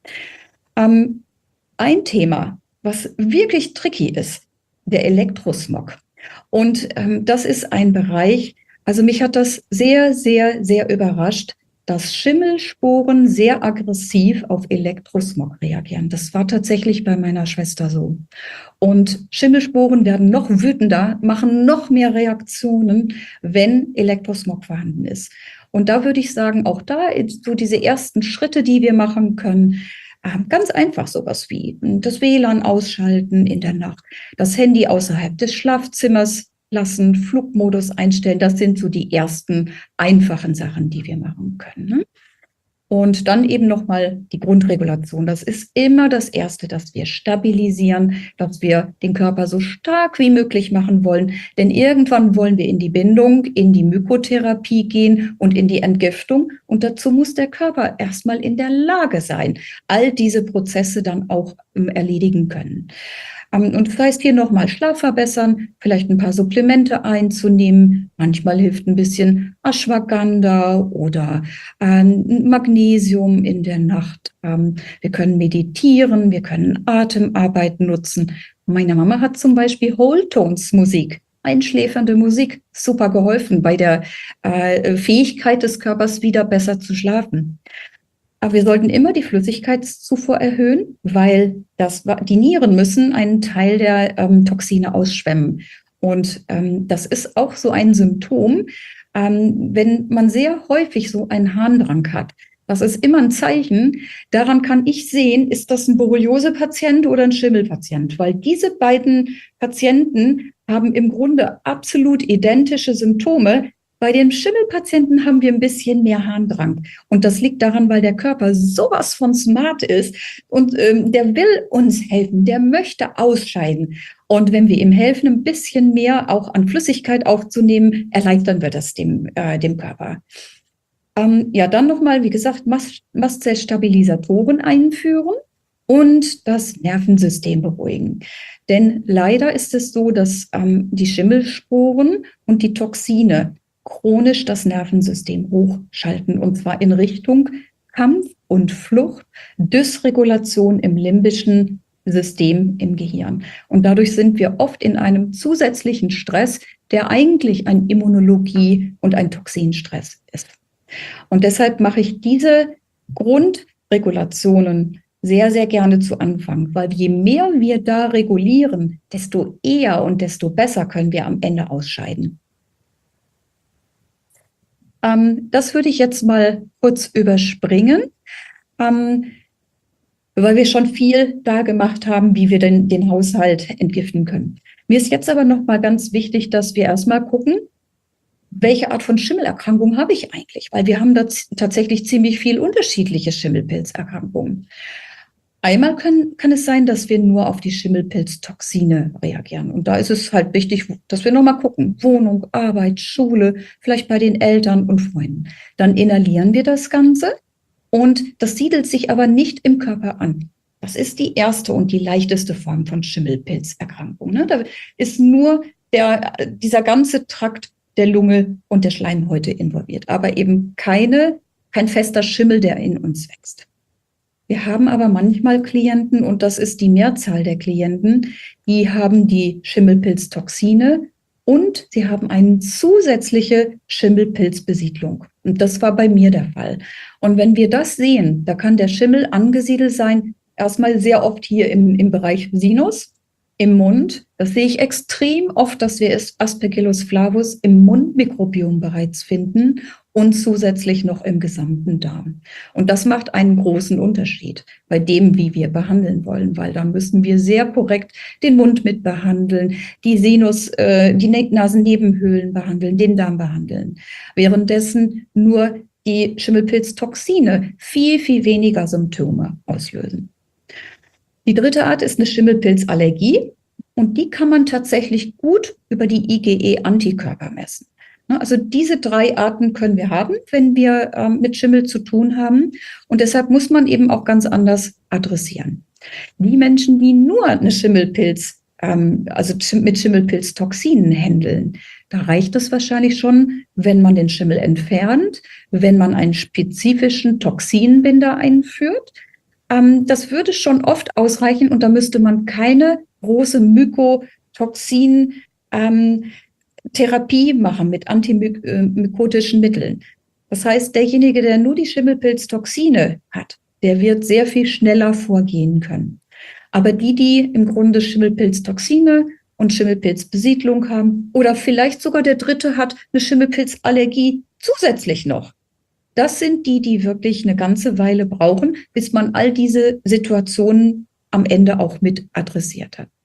[SPEAKER 2] Ein Thema, was wirklich tricky ist, der Elektrosmog. Und das ist ein Bereich, also mich hat das sehr, sehr, sehr überrascht, dass Schimmelsporen sehr aggressiv auf Elektrosmog reagieren. Das war tatsächlich bei meiner Schwester so. Und Schimmelsporen werden noch wütender, machen noch mehr Reaktionen, wenn Elektrosmog vorhanden ist. Und da würde ich sagen, auch da so diese ersten Schritte, die wir machen können, ganz einfach sowas wie das WLAN ausschalten in der Nacht, das Handy außerhalb des Schlafzimmers lassen, Flugmodus einstellen. Das sind so die ersten einfachen Sachen, die wir machen können. Ne? Und dann eben nochmal die Grundregulation. Das ist immer das Erste, dass wir stabilisieren, dass wir den Körper so stark wie möglich machen wollen. Denn irgendwann wollen wir in die Bindung, in die Mykotherapie gehen und in die Entgiftung. Und dazu muss der Körper erstmal in der Lage sein, all diese Prozesse dann auch erledigen können. Und das heißt hier nochmal Schlaf verbessern, vielleicht ein paar Supplemente einzunehmen. Manchmal hilft ein bisschen Ashwagandha oder Magnesium in der Nacht. Wir können meditieren, wir können Atemarbeit nutzen. Meine Mama hat zum Beispiel Whole-Tones-Musik, einschläfernde Musik, super geholfen bei der Fähigkeit des Körpers, wieder besser zu schlafen. Aber wir sollten immer die Flüssigkeitszufuhr erhöhen, weil die Nieren müssen einen Teil der Toxine ausschwemmen. Und das ist auch so ein Symptom, wenn man sehr häufig so einen Harndrang hat. Das ist immer ein Zeichen. Daran kann ich sehen, ist das ein Borreliose-Patient oder ein Schimmelpatient? Weil diese beiden Patienten haben im Grunde absolut identische Symptome. Bei den Schimmelpatienten haben wir ein bisschen mehr Harndrang. Und das liegt daran, weil der Körper sowas von smart ist und der will uns helfen, der möchte ausscheiden. Und wenn wir ihm helfen, ein bisschen mehr auch an Flüssigkeit aufzunehmen, erleichtern wir das dem Körper. Ja, dann nochmal, wie gesagt, Mastzellstabilisatoren einführen und das Nervensystem beruhigen. Denn leider ist es so, dass die Schimmelsporen und die Toxine chronisch das Nervensystem hochschalten, und zwar in Richtung Kampf und Flucht, Dysregulation im limbischen System im Gehirn. Und dadurch sind wir oft in einem zusätzlichen Stress, der eigentlich ein Immunologie- und ein Toxinstress ist. Und deshalb mache ich diese Grundregulationen sehr, sehr gerne zu Anfang, weil je mehr wir da regulieren, desto eher und desto besser können wir am Ende ausscheiden. Das würde ich jetzt mal kurz überspringen, weil wir schon viel da gemacht haben, wie wir denn den Haushalt entgiften können. Mir ist jetzt aber noch mal ganz wichtig, dass wir erstmal gucken, welche Art von Schimmelerkrankung habe ich eigentlich? Weil wir haben da tatsächlich ziemlich viel unterschiedliche Schimmelpilzerkrankungen. Einmal kann es sein, dass wir nur auf die Schimmelpilztoxine reagieren. Und da ist es halt wichtig, dass wir nochmal gucken. Wohnung, Arbeit, Schule, vielleicht bei den Eltern und Freunden. Dann inhalieren wir das Ganze Und das siedelt sich aber nicht im Körper an. Das ist die erste und die leichteste Form von Schimmelpilzerkrankung. Ne? Da ist nur dieser ganze Trakt der Lunge und der Schleimhäute involviert, aber eben kein fester Schimmel, der in uns wächst. Wir haben aber manchmal Klienten, und das ist die Mehrzahl der Klienten, die haben die Schimmelpilztoxine und sie haben eine zusätzliche Schimmelpilzbesiedlung. Und das war bei mir der Fall. Und wenn wir das sehen, da kann der Schimmel angesiedelt sein, erstmal sehr oft hier im Bereich Sinus, im Mund. Das sehe ich extrem oft, dass wir Aspergillus flavus im Mundmikrobiom bereits finden und zusätzlich noch im gesamten Darm. Und das macht einen großen Unterschied bei dem, wie wir behandeln wollen, weil dann müssen wir sehr korrekt den Mund mit behandeln, die die Nasennebenhöhlen behandeln, den Darm behandeln. Währenddessen nur die Schimmelpilztoxine viel, viel weniger Symptome auslösen. Die dritte Art ist eine Schimmelpilzallergie und die kann man tatsächlich gut über die IgE-Antikörper messen. Also diese 3 Arten können wir haben, wenn wir mit Schimmel zu tun haben, und deshalb muss man eben auch ganz anders adressieren. Die Menschen, die nur eine mit Schimmelpilztoxinen handeln, da reicht es wahrscheinlich schon, wenn man den Schimmel entfernt, wenn man einen spezifischen Toxinbinder einführt. Das würde schon oft ausreichen, und da müsste man keine große Mykotoxin-Therapie machen mit antimykotischen Mitteln. Das heißt, derjenige, der nur die Schimmelpilztoxine hat, der wird sehr viel schneller vorgehen können. Aber die im Grunde Schimmelpilztoxine und Schimmelpilzbesiedlung haben oder vielleicht sogar der dritte hat eine Schimmelpilzallergie zusätzlich noch, das sind die wirklich eine ganze Weile brauchen, bis man all diese Situationen am Ende auch mit adressiert hat.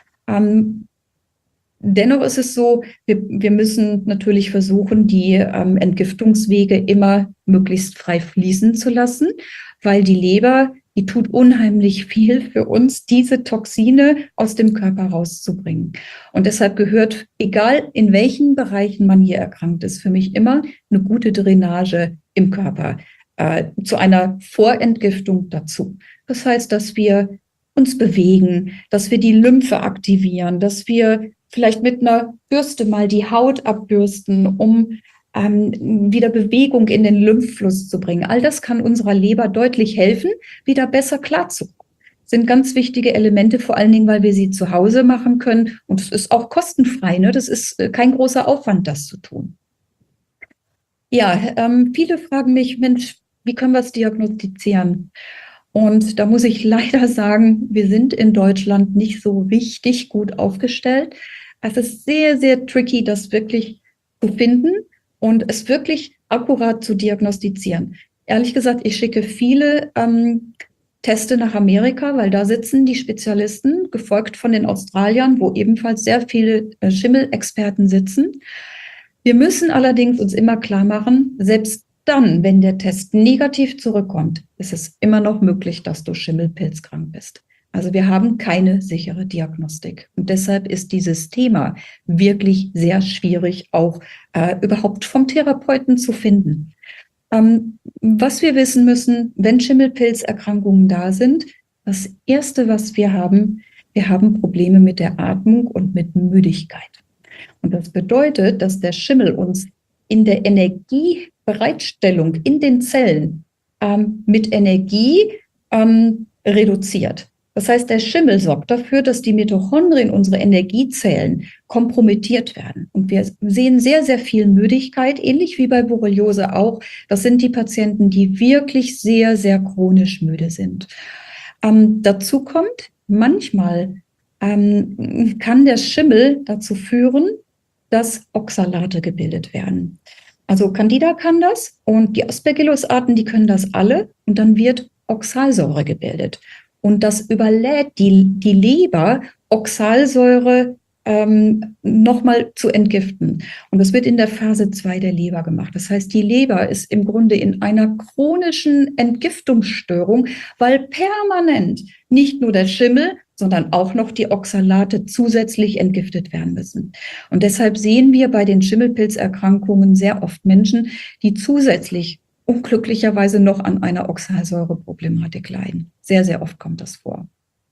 [SPEAKER 2] Dennoch ist es so, wir müssen natürlich versuchen, die Entgiftungswege immer möglichst frei fließen zu lassen, weil die Leber, die tut unheimlich viel für uns, diese Toxine aus dem Körper rauszubringen. Und deshalb gehört, egal in welchen Bereichen man hier erkrankt ist, für mich immer eine gute Drainage im Körper zu einer Vorentgiftung dazu. Das heißt, dass wir uns bewegen, dass wir die Lymphe aktivieren, dass wir vielleicht mit einer Bürste mal die Haut abbürsten, um wieder Bewegung in den Lymphfluss zu bringen. All das kann unserer Leber deutlich helfen, wieder besser klarzukommen. Das sind ganz wichtige Elemente, vor allen Dingen, weil wir sie zu Hause machen können. Und es ist auch kostenfrei, ne? Das ist kein großer Aufwand, das zu tun. Ja, viele fragen mich, Mensch, wie können wir es diagnostizieren? Und da muss ich leider sagen, wir sind in Deutschland nicht so richtig gut aufgestellt. Es ist sehr, sehr tricky, das wirklich zu finden und es wirklich akkurat zu diagnostizieren. Ehrlich gesagt, ich schicke viele Teste nach Amerika, weil da sitzen die Spezialisten, gefolgt von den Australiern, wo ebenfalls sehr viele Schimmelexperten sitzen. Wir müssen allerdings uns immer klar machen, selbst dann, wenn der Test negativ zurückkommt, ist es immer noch möglich, dass du schimmelpilzkrank bist. Also wir haben keine sichere Diagnostik. Und deshalb ist dieses Thema wirklich sehr schwierig, auch überhaupt vom Therapeuten zu finden. Was wir wissen müssen, wenn Schimmelpilzerkrankungen da sind, das Erste, was wir haben Probleme mit der Atmung und mit Müdigkeit. Und das bedeutet, dass der Schimmel uns in der Energiebereitstellung in den Zellen mit Energie reduziert. Das heißt, der Schimmel sorgt dafür, dass die Mitochondrien, unsere Energiezellen, kompromittiert werden. Und wir sehen sehr, sehr viel Müdigkeit, ähnlich wie bei Borreliose auch. Das sind die Patienten, die wirklich sehr, sehr chronisch müde sind. Dazu kommt, manchmal kann der Schimmel dazu führen, dass Oxalate gebildet werden. Also Candida kann das und die Aspergillus-Arten, die können das alle. Und dann wird Oxalsäure gebildet. Und das überlädt die Leber, Oxalsäure nochmal zu entgiften. Und das wird in der Phase 2 der Leber gemacht. Das heißt, die Leber ist im Grunde in einer chronischen Entgiftungsstörung, weil permanent nicht nur der Schimmel, sondern auch noch die Oxalate zusätzlich entgiftet werden müssen. Und deshalb sehen wir bei den Schimmelpilzerkrankungen sehr oft Menschen, die zusätzlich unglücklicherweise noch an einer Oxalsäureproblematik leiden. Sehr, sehr oft kommt das vor.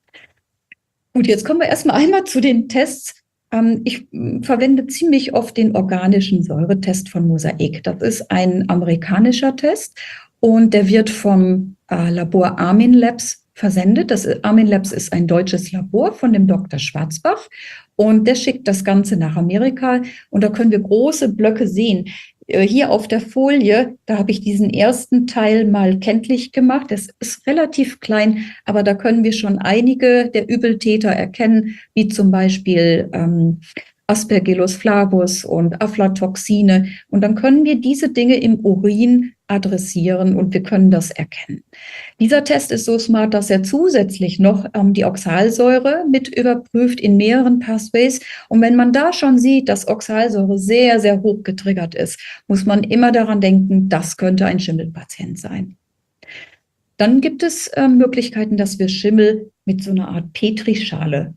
[SPEAKER 2] Gut, jetzt kommen wir erstmal einmal zu den Tests. Ich verwende ziemlich oft den organischen Säuretest von Mosaic. Das ist ein amerikanischer Test und der wird vom Labor Armin Labs versendet. Das Armin Labs ist ein deutsches Labor von dem Dr. Schwarzbach und der schickt das Ganze nach Amerika und da können wir große Blöcke sehen. Hier auf der Folie, da habe ich diesen ersten Teil mal kenntlich gemacht. Das ist relativ klein, aber da können wir schon einige der Übeltäter erkennen, wie zum Beispiel Aspergillus flavus und Aflatoxine. Und dann können wir diese Dinge im Urin adressieren und wir können das erkennen. Dieser Test ist so smart, dass er zusätzlich noch die Oxalsäure mit überprüft in mehreren Pathways. Und wenn man da schon sieht, dass Oxalsäure sehr, sehr hoch getriggert ist, muss man immer daran denken, das könnte ein Schimmelpatient sein. Dann gibt es Möglichkeiten, dass wir Schimmel mit so einer Art Petrischale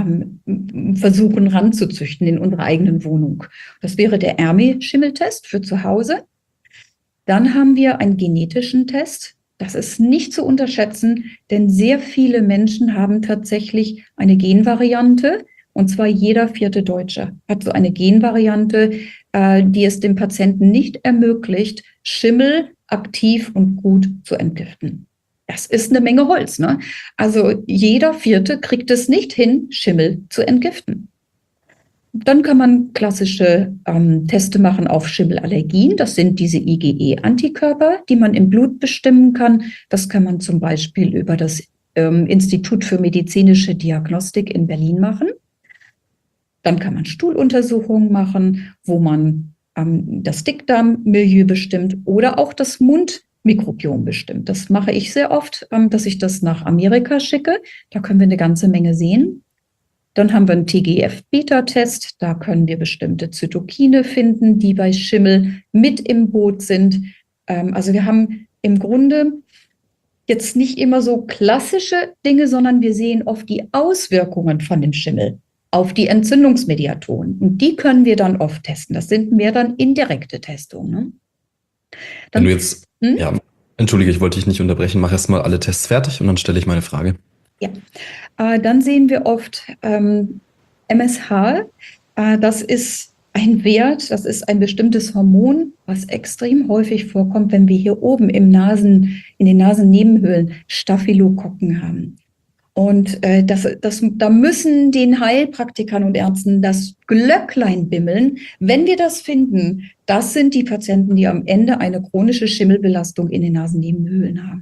[SPEAKER 2] versuchen ranzuzüchten in unserer eigenen Wohnung. Das wäre der ERMI-Schimmeltest für zu Hause. Dann haben wir einen genetischen Test. Das ist nicht zu unterschätzen, denn sehr viele Menschen haben tatsächlich eine Genvariante, und zwar jeder 4. Deutsche hat so eine Genvariante, die es dem Patienten nicht ermöglicht, Schimmel aktiv und gut zu entgiften. Das ist eine Menge Holz, ne? Also jeder 4. kriegt es nicht hin, Schimmel zu entgiften. Dann kann man klassische Teste machen auf Schimmelallergien. Das sind diese IgE-Antikörper, die man im Blut bestimmen kann. Das kann man zum Beispiel über das Institut für medizinische Diagnostik in Berlin machen. Dann kann man Stuhluntersuchungen machen, wo man das Dickdarmmilieu bestimmt oder auch das Mundmikrobiom bestimmt. Das mache ich sehr oft, dass ich das nach Amerika schicke. Da können wir eine ganze Menge sehen. Dann haben wir einen TGF-Beta-Test. Da können wir bestimmte Zytokine finden, die bei Schimmel mit im Boot sind. Also wir haben im Grunde jetzt nicht immer so klassische Dinge, sondern wir sehen oft die Auswirkungen von dem Schimmel auf die Entzündungsmediatoren. Und die können wir dann oft testen. Das sind mehr dann indirekte Testungen. Ne?
[SPEAKER 1] Wenn du jetzt, ja, entschuldige, ich wollte dich nicht unterbrechen, mach erst mal alle Tests fertig und dann stelle ich meine Frage.
[SPEAKER 2] Ja, dann sehen wir oft MSH. Das ist ein Wert, das ist ein bestimmtes Hormon, was extrem häufig vorkommt, wenn wir hier oben in den Nasennebenhöhlen Staphylokokken haben. Und da müssen den Heilpraktikern und Ärzten das Glöcklein bimmeln. Wenn wir das finden, das sind die Patienten, die am Ende eine chronische Schimmelbelastung in den Nasennebenhöhlen haben.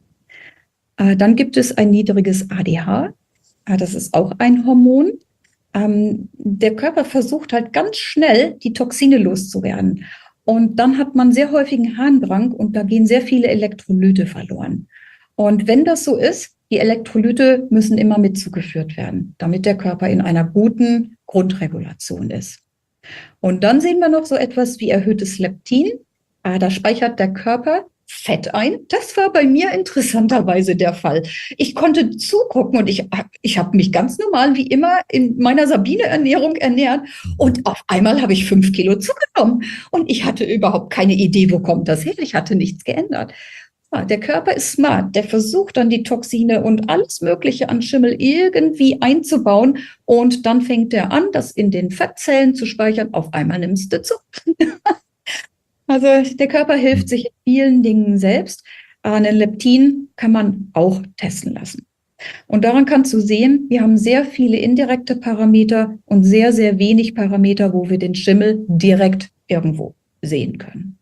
[SPEAKER 2] Dann gibt es ein niedriges ADH. Das ist auch ein Hormon. Der Körper versucht halt ganz schnell, die Toxine loszuwerden. Und dann hat man sehr häufigen Harndrang und da gehen sehr viele Elektrolyte verloren. Und wenn das so ist, die Elektrolyte müssen immer mit zugeführt werden, damit der Körper in einer guten Grundregulation ist. Und dann sehen wir noch so etwas wie erhöhtes Leptin. Da speichert der Körper Fett ein. Das war bei mir interessanterweise der Fall. Ich konnte zugucken und ich habe mich ganz normal wie immer in meiner Sabine-Ernährung ernährt und auf einmal habe ich 5 Kilo zugenommen und ich hatte überhaupt keine Idee, wo kommt das her. Ich hatte nichts geändert. Ja, der Körper ist smart. Der versucht dann die Toxine und alles Mögliche an Schimmel irgendwie einzubauen und dann fängt er an, das in den Fettzellen zu speichern. Auf einmal nimmst du zu. Also der Körper hilft sich in vielen Dingen selbst. Einen Leptin kann man auch testen lassen. Und daran kannst du sehen, wir haben sehr viele indirekte Parameter und sehr, sehr wenig Parameter, wo wir den Schimmel direkt irgendwo sehen können.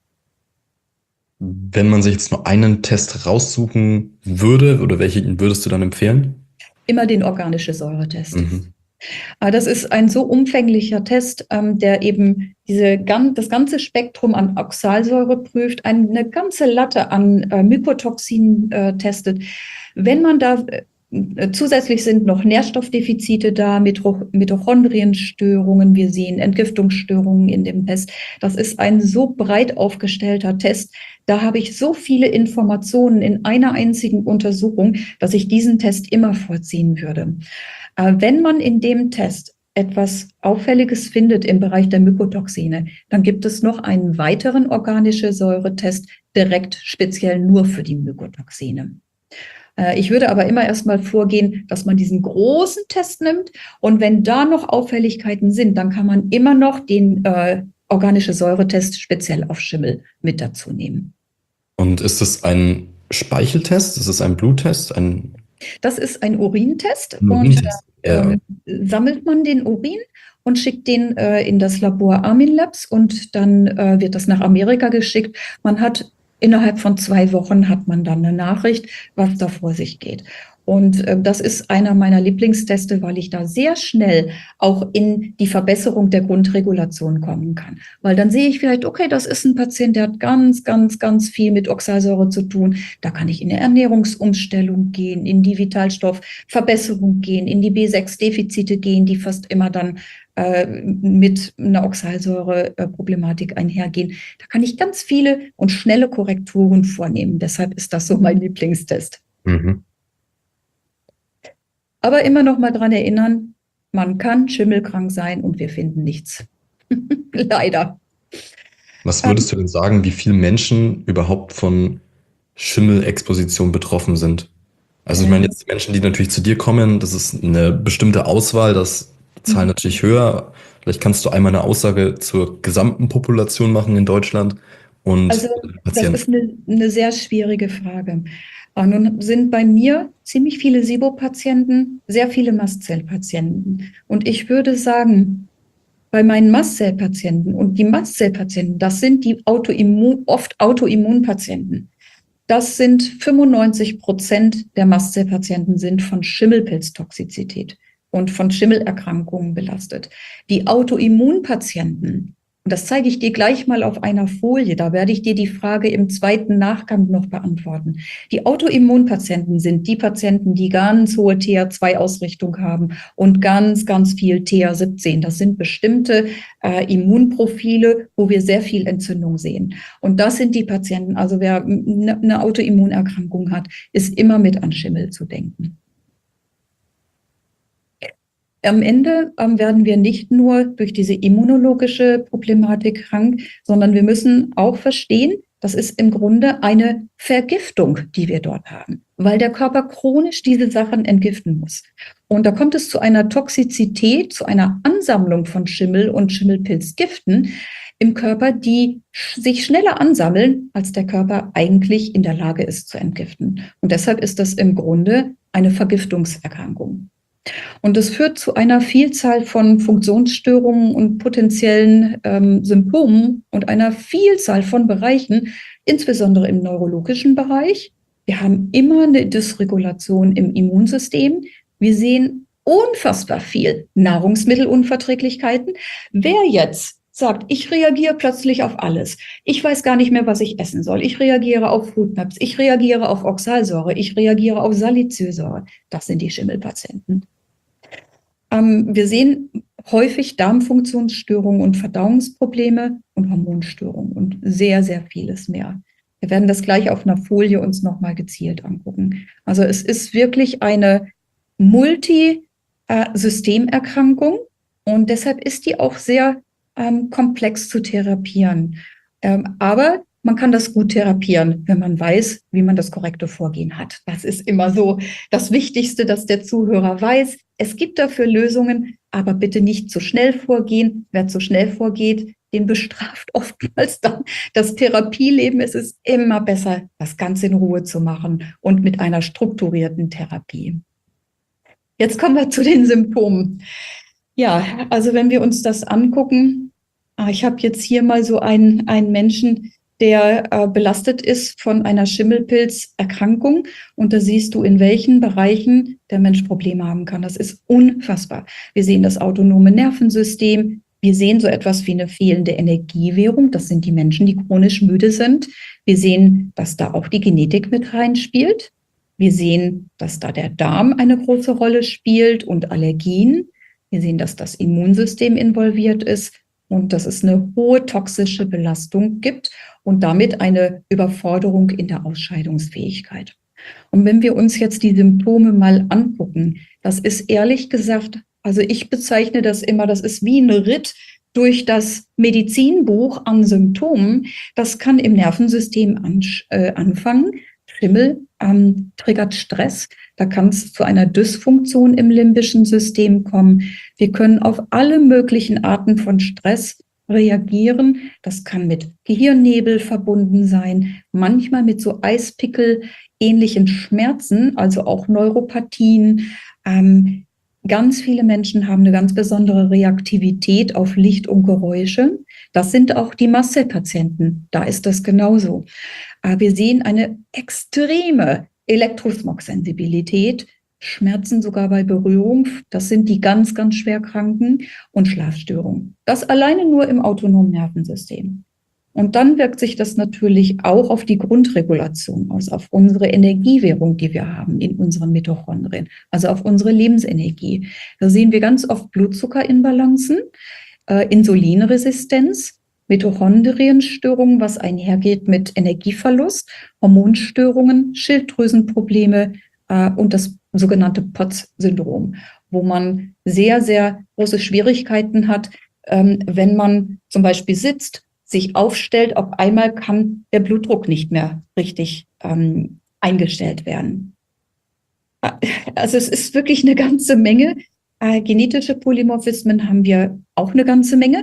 [SPEAKER 1] Wenn man sich jetzt nur einen Test raussuchen würde, oder welchen würdest du dann empfehlen?
[SPEAKER 2] Immer den organische Säuretest.
[SPEAKER 1] Mhm.
[SPEAKER 2] Das ist ein so umfänglicher Test, der eben das ganze Spektrum an Oxalsäure prüft, eine ganze Latte an Mykotoxinen testet. Wenn man da zusätzlich sind noch Nährstoffdefizite da, Mitochondrienstörungen, wir sehen Entgiftungsstörungen in dem Test. Das ist ein so breit aufgestellter Test. Da habe ich so viele Informationen in einer einzigen Untersuchung, dass ich diesen Test immer vorziehen würde. Wenn man in dem Test etwas Auffälliges findet im Bereich der Mykotoxine, dann gibt es noch einen weiteren organischen Säuretest, direkt speziell nur für die Mykotoxine. Ich würde aber immer erstmal vorgehen, dass man diesen großen Test nimmt und wenn da noch Auffälligkeiten sind, dann kann man immer noch den organische Säuretest speziell auf Schimmel mit dazu nehmen.
[SPEAKER 1] Und ist es ein Speicheltest? Ist es ein Bluttest?
[SPEAKER 2] Das ist ein Urintest
[SPEAKER 1] Ein
[SPEAKER 2] und
[SPEAKER 1] Urintest? Ja.
[SPEAKER 2] sammelt man den Urin und schickt den in das Labor Armin Labs und dann wird das nach Amerika geschickt. Man hat innerhalb von 2 Wochen hat man dann eine Nachricht, was da vor sich geht. Und das ist einer meiner Lieblingsteste, weil ich da sehr schnell auch in die Verbesserung der Grundregulation kommen kann. Weil dann sehe ich vielleicht, okay, das ist ein Patient, der hat ganz, ganz, ganz viel mit Oxalsäure zu tun. Da kann ich in eine Ernährungsumstellung gehen, in die Vitalstoffverbesserung gehen, in die B6-Defizite gehen, die fast immer dann mit einer Oxalsäure-Problematik einhergehen. Da kann ich ganz viele und schnelle Korrekturen vornehmen. Deshalb ist das so mein Lieblingstest.
[SPEAKER 1] Mhm.
[SPEAKER 2] Aber immer noch mal dran erinnern, man kann schimmelkrank sein und wir finden nichts. Leider.
[SPEAKER 1] Was würdest du denn sagen, wie viele Menschen überhaupt von Schimmelexposition betroffen sind? Also ich meine jetzt die Menschen, die natürlich zu dir kommen, das ist eine bestimmte Auswahl, das die Zahl natürlich höher. Vielleicht kannst du einmal eine Aussage zur gesamten Population machen in Deutschland und
[SPEAKER 2] Also das
[SPEAKER 1] Patienten.
[SPEAKER 2] ist eine sehr schwierige Frage. Nun sind bei mir ziemlich viele SIBO-Patienten, sehr viele Mastzellpatienten. Und ich würde sagen, bei meinen Mastzellpatienten und die Mastzellpatienten, das sind die oft Autoimmunpatienten. Das sind 95% der Mastzellpatienten sind von Schimmelpilztoxizität und von Schimmelerkrankungen belastet. Die Autoimmunpatienten, und das zeige ich dir gleich mal auf einer Folie, da werde ich dir die Frage im zweiten Nachgang noch beantworten. Die Autoimmunpatienten sind die Patienten, die ganz hohe TH2-Ausrichtung haben und ganz, ganz viel TH17. Das sind bestimmte Immunprofile, wo wir sehr viel Entzündung sehen. Und das sind die Patienten, also wer eine Autoimmunerkrankung hat, ist immer mit an Schimmel zu denken. Am Ende werden wir nicht nur durch diese immunologische Problematik krank, sondern wir müssen auch verstehen, das ist im Grunde eine Vergiftung, die wir dort haben, weil der Körper chronisch diese Sachen entgiften muss. Und da kommt es zu einer Toxizität, zu einer Ansammlung von Schimmel und Schimmelpilzgiften im Körper, die sich schneller ansammeln, als der Körper eigentlich in der Lage ist zu entgiften. Und deshalb ist das im Grunde eine Vergiftungserkrankung. Und es führt zu einer Vielzahl von Funktionsstörungen und potenziellen Symptomen und einer Vielzahl von Bereichen, insbesondere im neurologischen Bereich. Wir haben immer eine Dysregulation im Immunsystem. Wir sehen unfassbar viel Nahrungsmittelunverträglichkeiten. Wer jetzt sagt, ich reagiere plötzlich auf alles. Ich weiß gar nicht mehr, was ich essen soll. Ich reagiere auf Foodmaps. Ich reagiere auf Oxalsäure. Ich reagiere auf Salicylsäure. Das sind die Schimmelpatienten. Wir sehen häufig Darmfunktionsstörungen und Verdauungsprobleme und Hormonstörungen und sehr, sehr vieles mehr. Wir werden das gleich auf einer Folie uns nochmal gezielt angucken. Also es ist wirklich eine Multisystemerkrankung und deshalb ist die auch sehr komplex zu therapieren. Aber man kann das gut therapieren, wenn man weiß, wie man das korrekte Vorgehen hat. Das ist immer so das Wichtigste, dass der Zuhörer weiß. Es gibt dafür Lösungen, aber bitte nicht zu schnell vorgehen. Wer zu schnell vorgeht, den bestraft oftmals dann das Therapieleben. Es ist immer besser, das Ganze in Ruhe zu machen und mit einer strukturierten Therapie. Jetzt kommen wir zu den Symptomen. Ja, also wenn wir uns das angucken, ich habe jetzt hier mal so einen Menschen, der belastet ist von einer Schimmelpilzerkrankung. Und da siehst du, in welchen Bereichen der Mensch Probleme haben kann. Das ist unfassbar. Wir sehen das autonome Nervensystem. Wir sehen so etwas wie eine fehlende Energiewährung. Das sind die Menschen, die chronisch müde sind. Wir sehen, dass da auch die Genetik mit reinspielt. Wir sehen, dass da der Darm eine große Rolle spielt und Allergien. Wir sehen, dass das Immunsystem involviert ist und dass es eine hohe toxische Belastung gibt und damit eine Überforderung in der Ausscheidungsfähigkeit. Und wenn wir uns jetzt die Symptome mal angucken, das ist ehrlich gesagt, also ich bezeichne das immer, das ist wie ein Ritt durch das Medizinbuch an Symptomen. Das kann im Nervensystem anfangen. Schimmel triggert Stress. Da kann es zu einer Dysfunktion im limbischen System kommen. Wir können auf alle möglichen Arten von Stress reagieren. Das kann mit Gehirnnebel verbunden sein, manchmal mit so Eispickel-ähnlichen Schmerzen, also auch Neuropathien. Ganz viele Menschen haben eine ganz besondere Reaktivität auf Licht und Geräusche. Das sind auch die Mastzellpatienten. Da ist das genauso. Wir sehen eine extreme Elektrosmog-Sensibilität, Schmerzen sogar bei Berührung. Das sind die ganz, ganz Schwerkranken und Schlafstörungen. Das alleine nur im autonomen Nervensystem. Und dann wirkt sich das natürlich auch auf die Grundregulation aus, auf unsere Energiewährung, die wir haben in unseren Mitochondrien, also auf unsere Lebensenergie. Da sehen wir ganz oft Blutzuckerinbalancen, Insulinresistenz, Mitochondrienstörungen, was einhergeht mit Energieverlust, Hormonstörungen, Schilddrüsenprobleme und das sogenannte POTS-Syndrom, wo man sehr, sehr große Schwierigkeiten hat, wenn man zum Beispiel sitzt, sich aufstellt, auf einmal kann der Blutdruck nicht mehr richtig eingestellt werden. Also es ist wirklich eine ganze Menge. Genetische Polymorphismen haben wir auch eine ganze Menge.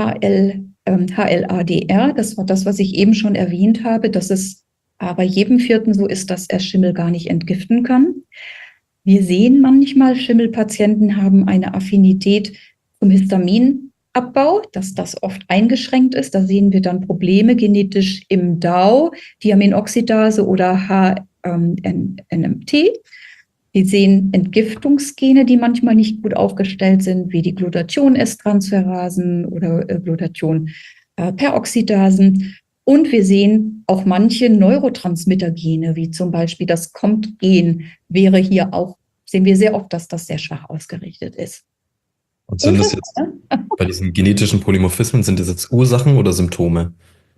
[SPEAKER 2] HLA-DR, das war das, was ich eben schon erwähnt habe, dass es bei jedem Vierten so ist, dass er Schimmel gar nicht entgiften kann. Wir sehen manchmal, Schimmelpatienten haben eine Affinität zum Histaminabbau, dass das oft eingeschränkt ist. Da sehen wir dann Probleme genetisch im DAO, Diaminoxidase oder HNMT. Wir sehen Entgiftungsgene, die manchmal nicht gut aufgestellt sind, wie die Glutathion-S-Transferasen oder Glutathion-Peroxidasen. Und wir sehen auch manche Neurotransmittergene, wie zum Beispiel das COMT-Gen, wäre hier auch, sehen wir sehr oft, dass das sehr schwach ausgerichtet ist.
[SPEAKER 1] Und sind das jetzt bei diesen genetischen Polymorphismen, sind das jetzt Ursachen oder Symptome?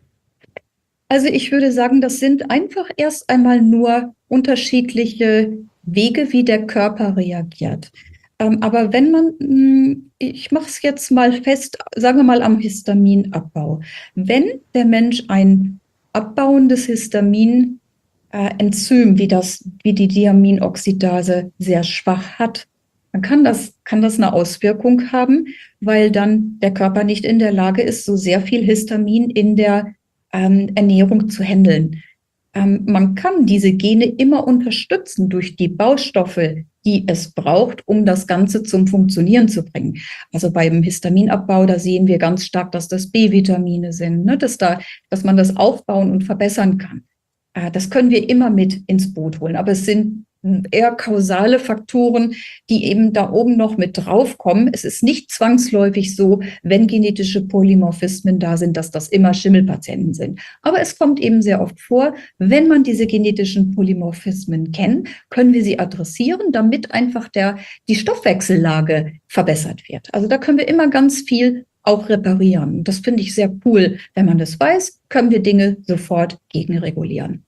[SPEAKER 2] Also ich würde sagen, das sind einfach erst einmal nur unterschiedliche Wege, wie der Körper reagiert. Aber wenn man, ich mache es jetzt mal fest, sagen wir mal am Histaminabbau. Wenn der Mensch ein abbauendes Histamin Enzym, wie die Diaminoxidase sehr schwach hat, dann kann das eine Auswirkung haben, weil dann der Körper nicht in der Lage ist, so sehr viel Histamin in der Ernährung zu handeln. Man kann diese Gene immer unterstützen durch die Baustoffe, die es braucht, um das Ganze zum Funktionieren zu bringen. Also beim Histaminabbau, da sehen wir ganz stark, dass das B-Vitamine sind, ne, dass man das aufbauen und verbessern kann. Das können wir immer mit ins Boot holen, aber es sind eher kausale Faktoren, die eben da oben noch mit draufkommen. Es ist nicht zwangsläufig so, wenn genetische Polymorphismen da sind, dass das immer Schimmelpatienten sind. Aber es kommt eben sehr oft vor, wenn man diese genetischen Polymorphismen kennt, können wir sie adressieren, damit einfach die Stoffwechsellage verbessert wird. Also da können wir immer ganz viel auch reparieren. Das finde ich sehr cool. Wenn man das weiß, können wir Dinge sofort gegenregulieren.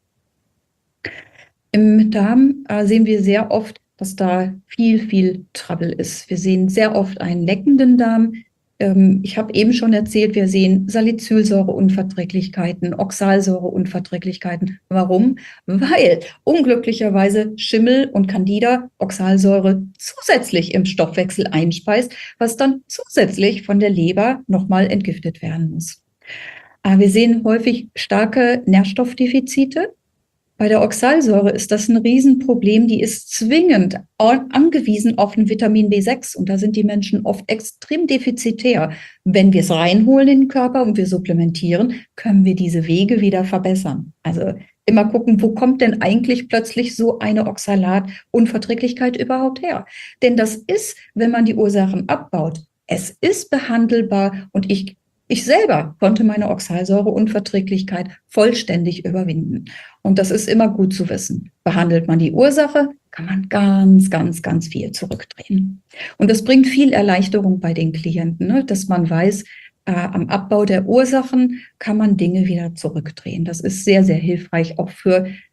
[SPEAKER 2] Im Darm sehen wir sehr oft, dass da viel Trouble ist. Wir sehen sehr oft einen leckenden Darm. Ich habe eben schon erzählt, wir sehen Salicylsäureunverträglichkeiten, Oxalsäureunverträglichkeiten. Warum? Weil unglücklicherweise Schimmel und Candida Oxalsäure zusätzlich im Stoffwechsel einspeist, was dann zusätzlich von der Leber nochmal entgiftet werden muss. Wir sehen häufig starke Nährstoffdefizite. Bei der Oxalsäure ist das ein Riesenproblem. Die ist zwingend angewiesen auf ein Vitamin B6. Und da sind die Menschen oft extrem defizitär. Wenn wir es reinholen in den Körper und wir supplementieren, können wir diese Wege wieder verbessern. Also immer gucken, wo kommt denn eigentlich plötzlich so eine Oxalatunverträglichkeit überhaupt her? Denn das ist, wenn man die Ursachen abbaut, es ist behandelbar und ich selber konnte meine Oxalsäureunverträglichkeit vollständig überwinden. Und das ist immer gut zu wissen. Behandelt man die Ursache, kann man ganz viel zurückdrehen. Und das bringt viel Erleichterung bei den Klienten, ne? Dass man weiß, am Abbau der Ursachen kann man Dinge wieder zurückdrehen. Das ist sehr hilfreich, auch für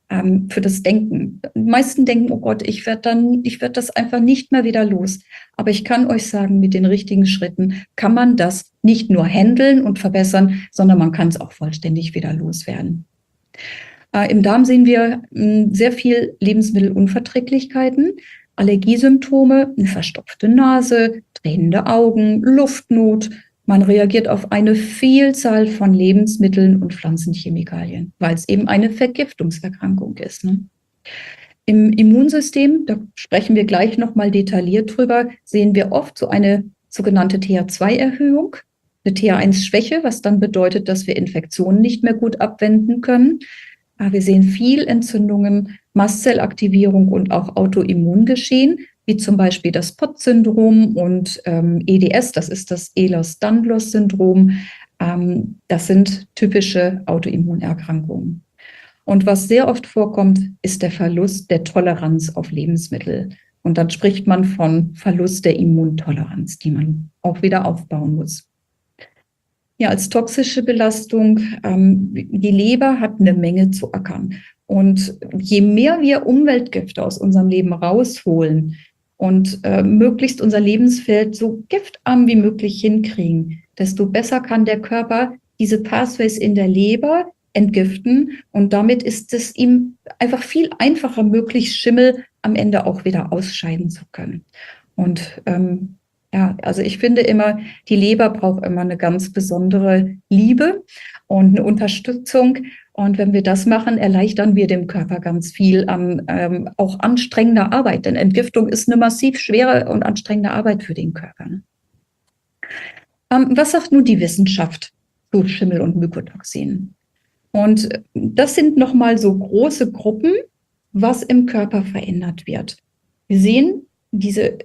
[SPEAKER 2] für das Denken. Die meisten denken, oh Gott, ich werd das einfach nicht mehr wieder los. Aber ich kann euch sagen, mit den richtigen Schritten kann man das nicht nur handeln und verbessern, sondern man kann es auch vollständig wieder loswerden. Im Darm sehen wir sehr viel Lebensmittelunverträglichkeiten, Allergiesymptome, eine verstopfte Nase, tränende Augen, Luftnot. Man reagiert auf eine Vielzahl von Lebensmitteln und Pflanzenchemikalien, weil es eben eine Vergiftungserkrankung ist. Ne? Im Immunsystem, da sprechen wir gleich nochmal detailliert drüber, sehen wir oft so eine sogenannte TH2-Erhöhung, eine TH1-Schwäche, was dann bedeutet, dass wir Infektionen nicht mehr gut abwenden können. Wir sehen viel Entzündungen, Mastzellaktivierung und auch Autoimmungeschehen, wie zum Beispiel das POTS-Syndrom und EDS, das ist das Ehlers-Danlos-Syndrom. Das sind typische Autoimmunerkrankungen. Und was sehr oft vorkommt, ist der Verlust der Toleranz auf Lebensmittel. Und dann spricht man von Verlust der Immuntoleranz, die man auch wieder aufbauen muss. Ja, als toxische Belastung, die Leber hat eine Menge zu ackern. Und je mehr wir Umweltgifte aus unserem Leben rausholen und möglichst unser Lebensfeld so giftarm wie möglich hinkriegen, desto besser kann der Körper diese Pathways in der Leber entgiften. Und damit ist es ihm einfach viel einfacher möglich, Schimmel am Ende auch wieder ausscheiden zu können. Und ja, also ich finde immer, die Leber braucht immer eine ganz besondere Liebe und eine Unterstützung. Und wenn wir das machen, erleichtern wir dem Körper ganz viel an auch anstrengender Arbeit. Denn Entgiftung ist eine massiv schwere und anstrengende Arbeit für den Körper. Ne? Was sagt nun die Wissenschaft zu Schimmel und Mykotoxinen? Und das sind nochmal so große Gruppen, was im Körper verändert wird. Wir sehen diese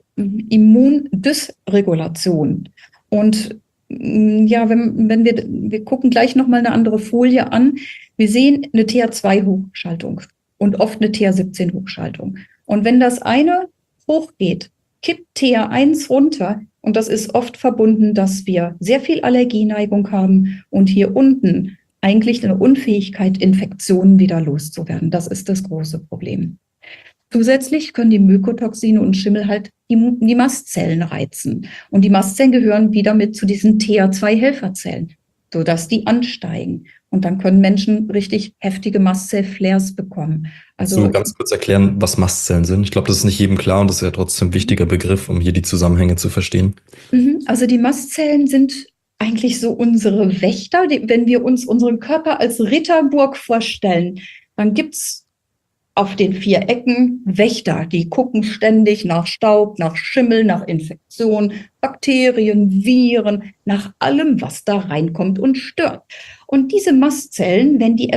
[SPEAKER 2] Immundysregulation. Und ja, wenn wir gucken gleich nochmal eine andere Folie an, wir sehen eine TH2-Hochschaltung und oft eine TH17-Hochschaltung. Und wenn das eine hochgeht, kippt TH1 runter und das ist oft verbunden, dass wir sehr viel Allergieneigung haben und hier unten eigentlich eine Unfähigkeit, Infektionen wieder loszuwerden. Das ist das große Problem. Zusätzlich können die Mykotoxine und Schimmel halt die Mastzellen reizen. Und die Mastzellen gehören wieder mit zu diesen TH2-Helferzellen, sodass die ansteigen. Und dann können Menschen richtig heftige Mastzellflares bekommen.
[SPEAKER 1] Also ganz kurz erklären, was Mastzellen sind. Ich glaube, das ist nicht jedem klar und das ist ja trotzdem ein wichtiger Begriff, um hier die Zusammenhänge zu verstehen.
[SPEAKER 2] Also die Mastzellen sind eigentlich so unsere Wächter. Wenn wir uns unseren Körper als Ritterburg vorstellen, dann gibt's auf den 4 Ecken Wächter, die gucken ständig nach Staub, nach Schimmel, nach Infektion, Bakterien, Viren, nach allem, was da reinkommt und stört. Und diese Mastzellen, wenn die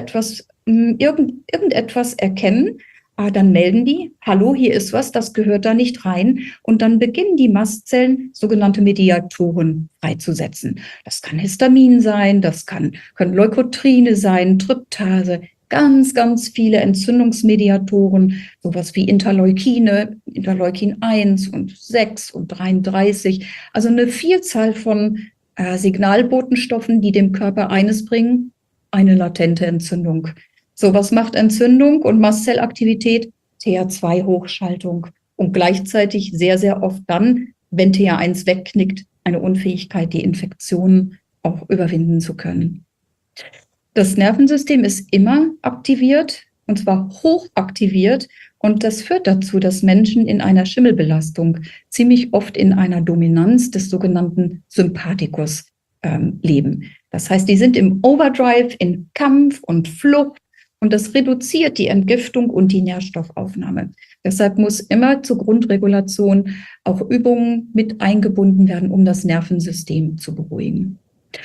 [SPEAKER 2] irgendetwas erkennen, dann melden die, hallo, hier ist was, das gehört da nicht rein. Und dann beginnen die Mastzellen, sogenannte Mediatoren freizusetzen. Das kann Histamin sein, das können Leukotrine sein, Tryptase, ganz, ganz viele Entzündungsmediatoren, sowas wie Interleukine, Interleukin 1 und 6 und 33. Also eine Vielzahl von Signalbotenstoffen, die dem Körper eines bringen, eine latente Entzündung. So, was macht Entzündung und Mastzellaktivität? TH2-Hochschaltung und gleichzeitig sehr, sehr oft dann, wenn TH1 wegknickt, eine Unfähigkeit, die Infektionen auch überwinden zu können. Das Nervensystem ist immer aktiviert, und zwar hochaktiviert. Und das führt dazu, dass Menschen in einer Schimmelbelastung ziemlich oft in einer Dominanz des sogenannten Sympathikus leben. Das heißt, die sind im Overdrive, in Kampf und Flucht. Und das reduziert die Entgiftung und die Nährstoffaufnahme. Deshalb muss immer zur Grundregulation auch Übungen mit eingebunden werden, um das Nervensystem zu beruhigen.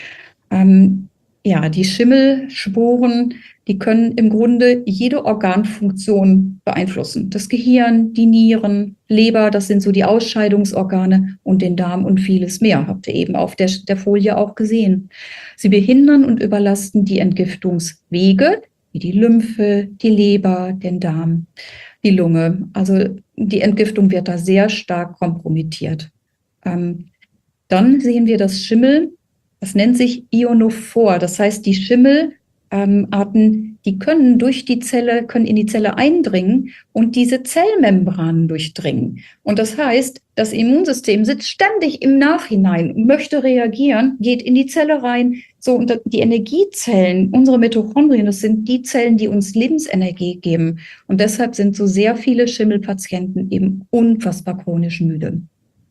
[SPEAKER 2] Ja, die Schimmelsporen, die können im Grunde jede Organfunktion beeinflussen. Das Gehirn, die Nieren, Leber, das sind so die Ausscheidungsorgane und den Darm und vieles mehr. Habt ihr eben auf der Folie auch gesehen. Sie behindern und überlasten die Entgiftungswege, wie die Lymphe, die Leber, den Darm, die Lunge. Also die Entgiftung wird da sehr stark kompromittiert. Dann sehen wir das Schimmel. Das nennt sich Ionophor. Das heißt, die Schimmelarten, die können können in die Zelle eindringen und diese Zellmembranen durchdringen. Und das heißt, das Immunsystem sitzt ständig im Nachhinein, möchte reagieren, geht in die Zelle rein. So, und die Energiezellen, unsere Mitochondrien, das sind die Zellen, die uns Lebensenergie geben. Und deshalb sind so sehr viele Schimmelpatienten eben unfassbar chronisch müde.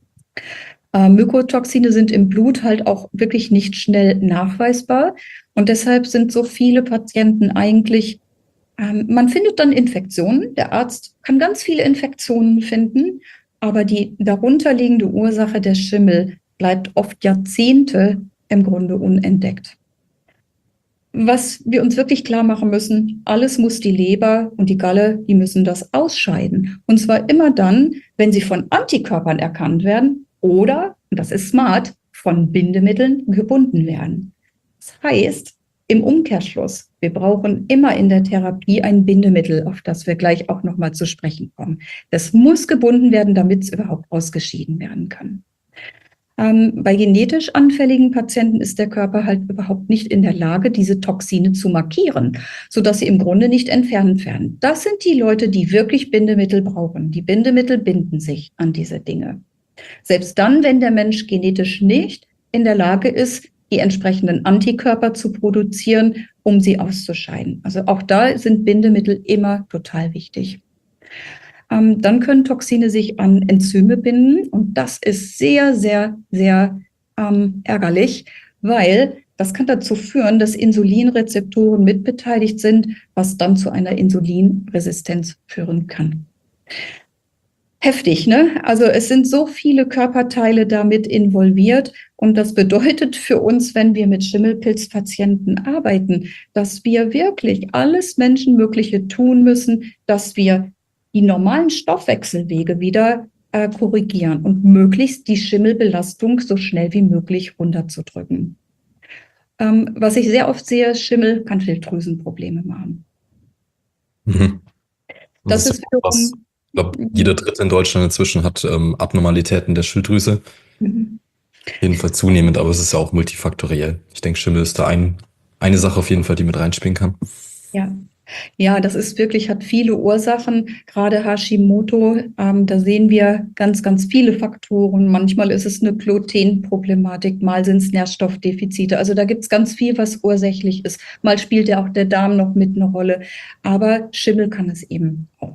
[SPEAKER 2] Mykotoxine sind im Blut halt auch wirklich nicht schnell nachweisbar. Und deshalb sind so viele Patienten eigentlich, man findet dann Infektionen. Der Arzt kann ganz viele Infektionen finden, aber die darunterliegende Ursache der Schimmel bleibt oft Jahrzehnte im Grunde unentdeckt. Was wir uns wirklich klar machen müssen, alles muss die Leber und die Galle, die müssen das ausscheiden. Und zwar immer dann, wenn sie von Antikörpern erkannt werden oder, und das ist smart, von Bindemitteln gebunden werden. Das heißt, im Umkehrschluss, wir brauchen immer in der Therapie ein Bindemittel, auf das wir gleich auch nochmal zu sprechen kommen. Das muss gebunden werden, damit es überhaupt ausgeschieden werden kann. Bei genetisch anfälligen Patienten ist der Körper halt überhaupt nicht in der Lage, diese Toxine zu markieren, sodass sie im Grunde nicht entfernt werden. Das sind die Leute, die wirklich Bindemittel brauchen. Die Bindemittel binden sich an diese Dinge. Selbst dann, wenn der Mensch genetisch nicht in der Lage ist, die entsprechenden Antikörper zu produzieren, um sie auszuscheiden. Also auch da sind Bindemittel immer total wichtig. Dann können Toxine sich an Enzyme binden und das ist sehr, sehr, sehr ärgerlich, weil das kann dazu führen, dass Insulinrezeptoren mitbeteiligt sind, was dann zu einer Insulinresistenz führen kann. Heftig, ne? Also es sind so viele Körperteile damit involviert und das bedeutet für uns, wenn wir mit Schimmelpilzpatienten arbeiten, dass wir wirklich alles Menschenmögliche tun müssen, dass wir die normalen Stoffwechselwege wieder korrigieren und möglichst die Schimmelbelastung so schnell wie möglich runterzudrücken. Was ich sehr oft sehe, Schimmel kann Schilddrüsenprobleme machen.
[SPEAKER 1] Mhm.
[SPEAKER 2] Das ist
[SPEAKER 1] was. Ich glaube, jeder Dritte in Deutschland inzwischen hat Abnormalitäten der Schilddrüse. Jedenfalls zunehmend, aber es ist ja auch multifaktoriell. Ich denke, Schimmel ist da eine Sache auf jeden Fall, die mit reinspielen kann.
[SPEAKER 2] Ja. Ja, das ist wirklich, hat viele Ursachen, gerade Hashimoto, da sehen wir ganz, ganz viele Faktoren. Manchmal ist es eine Glutenproblematik, mal sind es Nährstoffdefizite. Also da gibt es ganz viel, was ursächlich ist. Mal spielt ja auch der Darm noch mit eine Rolle, aber Schimmel kann es eben auch.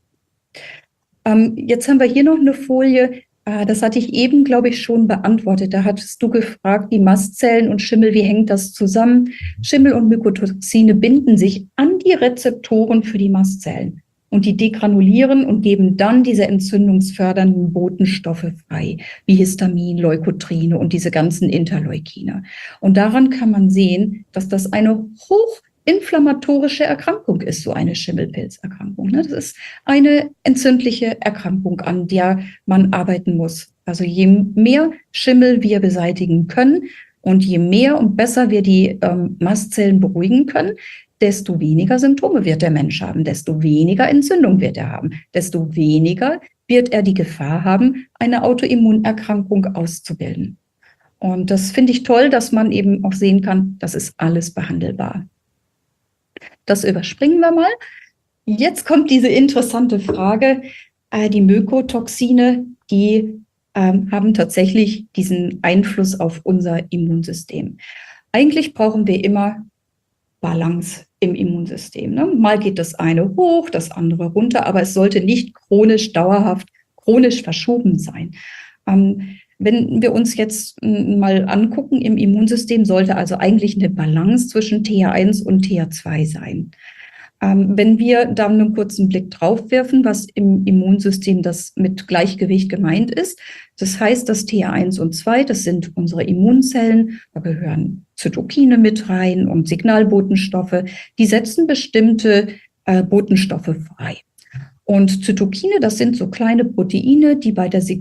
[SPEAKER 2] Jetzt haben wir hier noch eine Folie. Das hatte ich eben, glaube ich, schon beantwortet. Da hattest du gefragt, die Mastzellen und Schimmel, wie hängt das zusammen? Schimmel und Mykotoxine binden sich an die Rezeptoren für die Mastzellen und die degranulieren und geben dann diese entzündungsfördernden Botenstoffe frei, wie Histamin, Leukotriene und diese ganzen Interleukine. Und daran kann man sehen, dass das eine hochinflammatorische Erkrankung ist, so eine Schimmelpilzerkrankung. Das ist eine entzündliche Erkrankung, an der man arbeiten muss. Also je mehr Schimmel wir beseitigen können und je mehr und besser wir die Mastzellen beruhigen können, desto weniger Symptome wird der Mensch haben, desto weniger Entzündung wird er haben, desto weniger wird er die Gefahr haben, eine Autoimmunerkrankung auszubilden. Und das finde ich toll, dass man eben auch sehen kann, das ist alles behandelbar. Das überspringen wir mal. Jetzt kommt diese interessante Frage. Die Mykotoxine, die haben tatsächlich diesen Einfluss auf unser Immunsystem. Eigentlich brauchen wir immer Balance im Immunsystem. Ne? Mal geht das eine hoch, das andere runter, aber es sollte nicht chronisch, dauerhaft, chronisch verschoben sein. Wenn wir uns jetzt mal angucken, im Immunsystem sollte also eigentlich eine Balance zwischen TH1 und TH2 sein. Wenn wir da einen kurzen Blick drauf werfen, was im Immunsystem das mit Gleichgewicht gemeint ist, das heißt, dass TH1 und 2, das sind unsere Immunzellen, da gehören Zytokine mit rein und Signalbotenstoffe, die setzen bestimmte Botenstoffe frei. Und Zytokine, das sind so kleine Proteine, die bei der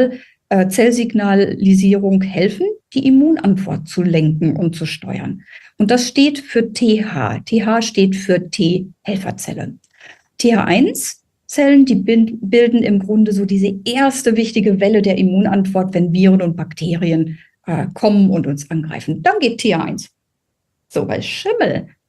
[SPEAKER 2] Zellsignalisierung helfen, die Immunantwort zu lenken und zu steuern. Und das steht für TH. TH steht für T-Helferzellen. TH1-Zellen, die bilden im Grunde so diese erste wichtige Welle der Immunantwort, wenn Viren und Bakterien kommen und uns angreifen. Dann geht TH1. So, bei Schimmel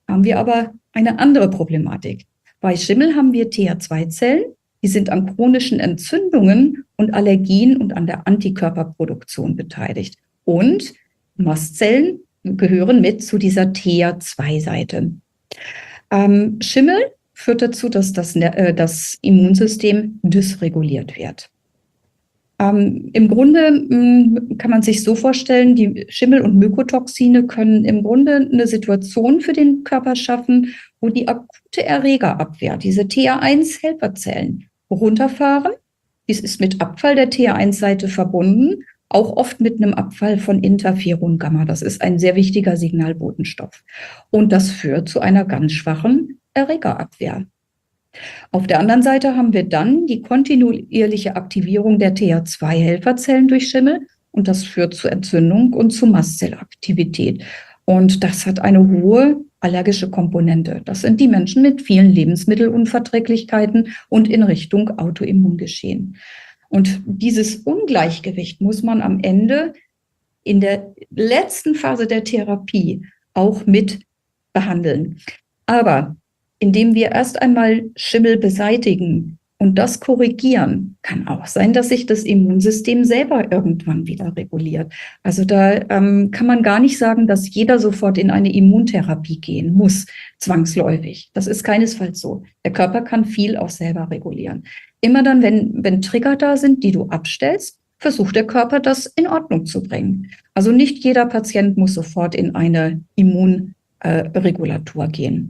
[SPEAKER 2] Haben wir aber eine andere Problematik. Bei Schimmel haben wir TH2-Zellen, die sind an chronischen Entzündungen und Allergien und an der Antikörperproduktion beteiligt. Und Mastzellen gehören mit zu dieser TH2-Seite. Schimmel führt dazu, dass das Immunsystem dysreguliert wird. Im Grunde kann man sich so vorstellen, die Schimmel- und Mykotoxine können im Grunde eine Situation für den Körper schaffen, wo die akute Erregerabwehr, diese TH1-Helferzellen, runterfahren. Dies ist mit Abfall der TH1-Seite verbunden, auch oft mit einem Abfall von Interferon Gamma. Das ist ein sehr wichtiger Signalbotenstoff. Und das führt zu einer ganz schwachen Erregerabwehr. Auf der anderen Seite haben wir dann die kontinuierliche Aktivierung der TH2-Helferzellen durch Schimmel und das führt zu Entzündung und zu Mastzellaktivität. Und das hat eine hohe allergische Komponente. Das sind die Menschen mit vielen Lebensmittelunverträglichkeiten und in Richtung Autoimmungeschehen. Und dieses Ungleichgewicht muss man am Ende in der letzten Phase der Therapie auch mit behandeln. Aber indem wir erst einmal Schimmel beseitigen und das korrigieren, kann auch sein, dass sich das Immunsystem selber irgendwann wieder reguliert. Also da kann man gar nicht sagen, dass jeder sofort in eine Immuntherapie gehen muss, zwangsläufig. Das ist keinesfalls so. Der Körper kann viel auch selber regulieren. Immer dann, wenn Trigger da sind, die du abstellst, versucht der Körper, das in Ordnung zu bringen. Also nicht jeder Patient muss sofort in eine Immunregulatur gehen.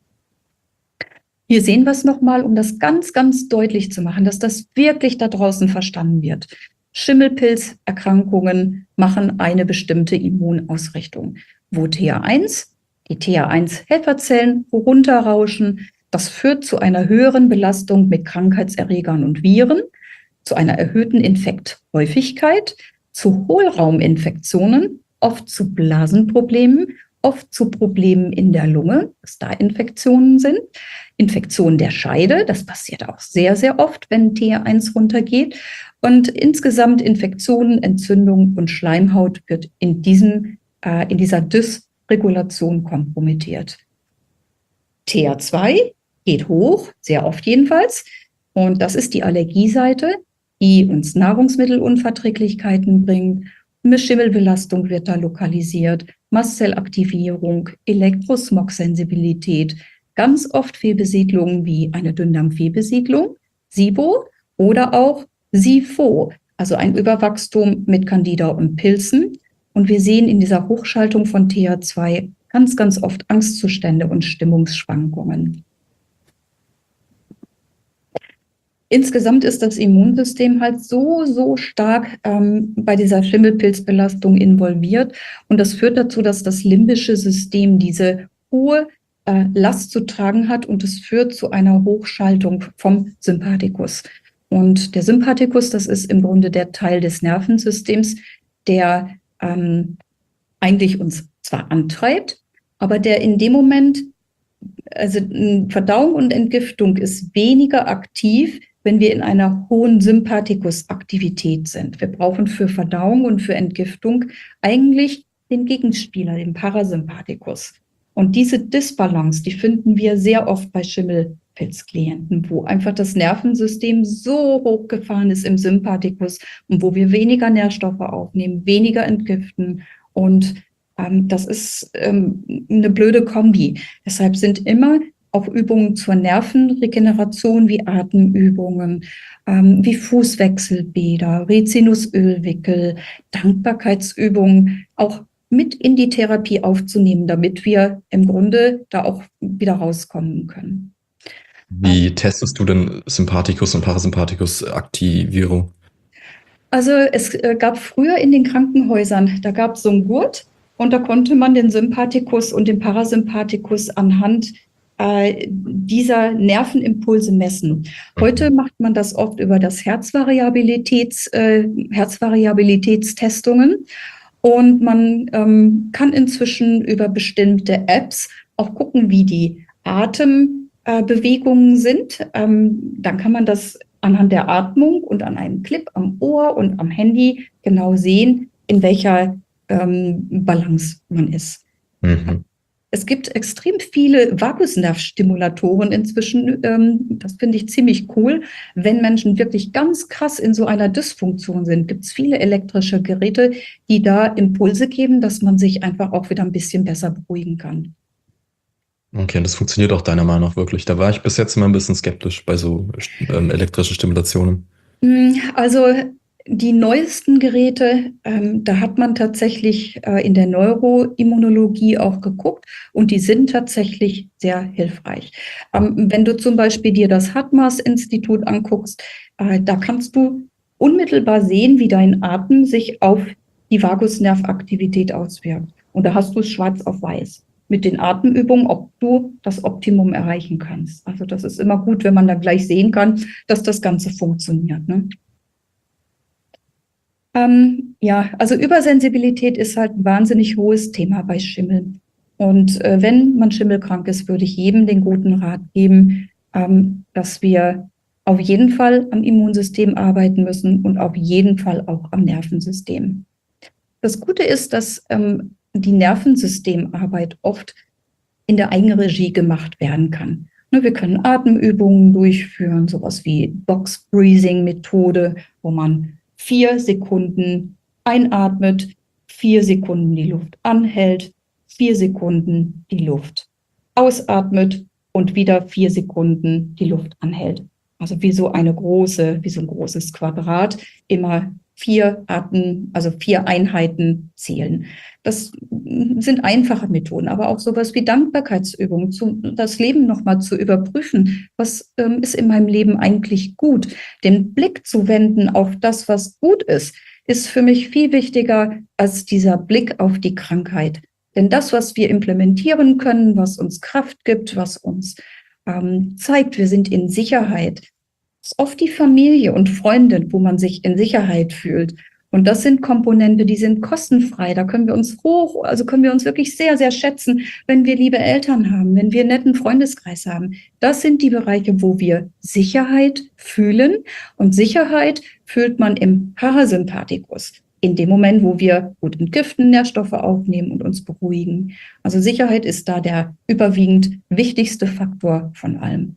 [SPEAKER 2] Hier sehen wir es nochmal, um das ganz, ganz deutlich zu machen, dass das wirklich da draußen verstanden wird. Schimmelpilzerkrankungen machen eine bestimmte Immunausrichtung, wo TH1, die TH1-Helferzellen runterrauschen. Das führt zu einer höheren Belastung mit Krankheitserregern und Viren, zu einer erhöhten Infekthäufigkeit, zu Hohlrauminfektionen, oft zu Blasenproblemen, oft zu Problemen in der Lunge, dass da Infektionen sind. Infektion der Scheide, das passiert auch sehr, sehr oft, wenn TH1 runtergeht. Und insgesamt Infektionen, Entzündung und Schleimhaut wird in dieser Dysregulation kompromittiert. TH2 geht hoch, sehr oft jedenfalls. Und das ist die Allergieseite, die uns Nahrungsmittelunverträglichkeiten bringt. Eine Schimmelbelastung wird da lokalisiert, Mastzellaktivierung, Elektrosmog-Sensibilität, ganz oft Fehlbesiedlungen wie eine Dünndarmfehlbesiedlung, SIBO oder auch SIFO, also ein Überwachstum mit Candida und Pilzen. Und wir sehen in dieser Hochschaltung von TH2 ganz, ganz oft Angstzustände und Stimmungsschwankungen. Insgesamt ist das Immunsystem halt so stark bei dieser Schimmelpilzbelastung involviert. Und das führt dazu, dass das limbische System diese hohe Last zu tragen hat und es führt zu einer Hochschaltung vom Sympathikus. Und der Sympathikus, das ist im Grunde der Teil des Nervensystems, der eigentlich uns zwar antreibt, aber der in dem Moment, also Verdauung und Entgiftung ist weniger aktiv, wenn wir in einer hohen Sympathikusaktivität sind. Wir brauchen für Verdauung und für Entgiftung eigentlich den Gegenspieler, den Parasympathikus. Und diese Disbalance, die finden wir sehr oft bei Schimmelpilzklienten, wo einfach das Nervensystem so hochgefahren ist im Sympathikus und wo wir weniger Nährstoffe aufnehmen, weniger entgiften. Und das ist eine blöde Kombi. Deshalb sind immer auch Übungen zur Nervenregeneration wie Atemübungen, wie Fußwechselbäder, Rizinusölwickel, Dankbarkeitsübungen auch mit in die Therapie aufzunehmen, damit wir im Grunde da auch wieder rauskommen können.
[SPEAKER 1] Wie testest du denn Sympathikus und Parasympathikus-Aktivierung?
[SPEAKER 2] Also es gab früher in den Krankenhäusern, da gab es so einen Gurt und da konnte man den Sympathikus und den Parasympathikus anhand dieser Nervenimpulse messen. Heute macht man das oft über das Herzvariabilitätstestungen und man kann inzwischen über bestimmte Apps auch gucken, wie die Atembewegungen sind. Dann kann man das anhand der Atmung und an einem Clip am Ohr und am Handy genau sehen, in welcher Balance man ist.
[SPEAKER 1] Mhm.
[SPEAKER 2] Es gibt extrem viele Vagusnervstimulatoren inzwischen. Das finde ich ziemlich cool. Wenn Menschen wirklich ganz krass in so einer Dysfunktion sind, gibt es viele elektrische Geräte, die da Impulse geben, dass man sich einfach auch wieder ein bisschen besser beruhigen kann.
[SPEAKER 1] Okay, und das funktioniert auch deiner Meinung nach wirklich. Da war ich bis jetzt immer ein bisschen skeptisch bei so elektrischen Stimulationen.
[SPEAKER 2] Also die neuesten Geräte, da hat man tatsächlich in der Neuroimmunologie auch geguckt und die sind tatsächlich sehr hilfreich. Wenn du zum Beispiel dir das HeartMath-Institut anguckst, da kannst du unmittelbar sehen, wie dein Atem sich auf die Vagusnervaktivität auswirkt. Und da hast du es schwarz auf weiß mit den Atemübungen, ob du das Optimum erreichen kannst. Also das ist immer gut, wenn man dann gleich sehen kann, dass das Ganze funktioniert, ne? Ja, also Übersensibilität ist halt ein wahnsinnig hohes Thema bei Schimmel. Und wenn man schimmelkrank ist, würde ich jedem den guten Rat geben, dass wir auf jeden Fall am Immunsystem arbeiten müssen und auf jeden Fall auch am Nervensystem. Das Gute ist, dass die Nervensystemarbeit oft in der Eigenregie gemacht werden kann. Wir können Atemübungen durchführen, sowas wie Box-Breathing-Methode, wo man 4 Sekunden einatmet, 4 Sekunden die Luft anhält, 4 Sekunden die Luft ausatmet und wieder 4 Sekunden die Luft anhält. Also wie so ein großes Quadrat, immer 4 Einheiten zählen. Das sind einfache Methoden, aber auch sowas wie Dankbarkeitsübungen, das Leben nochmal zu überprüfen. Was ist in meinem Leben eigentlich gut? Den Blick zu wenden auf das, was gut ist für mich viel wichtiger als dieser Blick auf die Krankheit. Denn das, was wir implementieren können, was uns Kraft gibt, was uns zeigt, wir sind in Sicherheit, ist oft die Familie und Freunde, wo man sich in Sicherheit fühlt. Und das sind Komponente, die sind kostenfrei. Da können wir uns können wir uns wirklich sehr, sehr schätzen, wenn wir liebe Eltern haben, wenn wir einen netten Freundeskreis haben. Das sind die Bereiche, wo wir Sicherheit fühlen. Und Sicherheit fühlt man im Parasympathikus. In dem Moment, wo wir gut entgiften, Nährstoffe aufnehmen und uns beruhigen. Also Sicherheit ist da der überwiegend wichtigste Faktor von allem.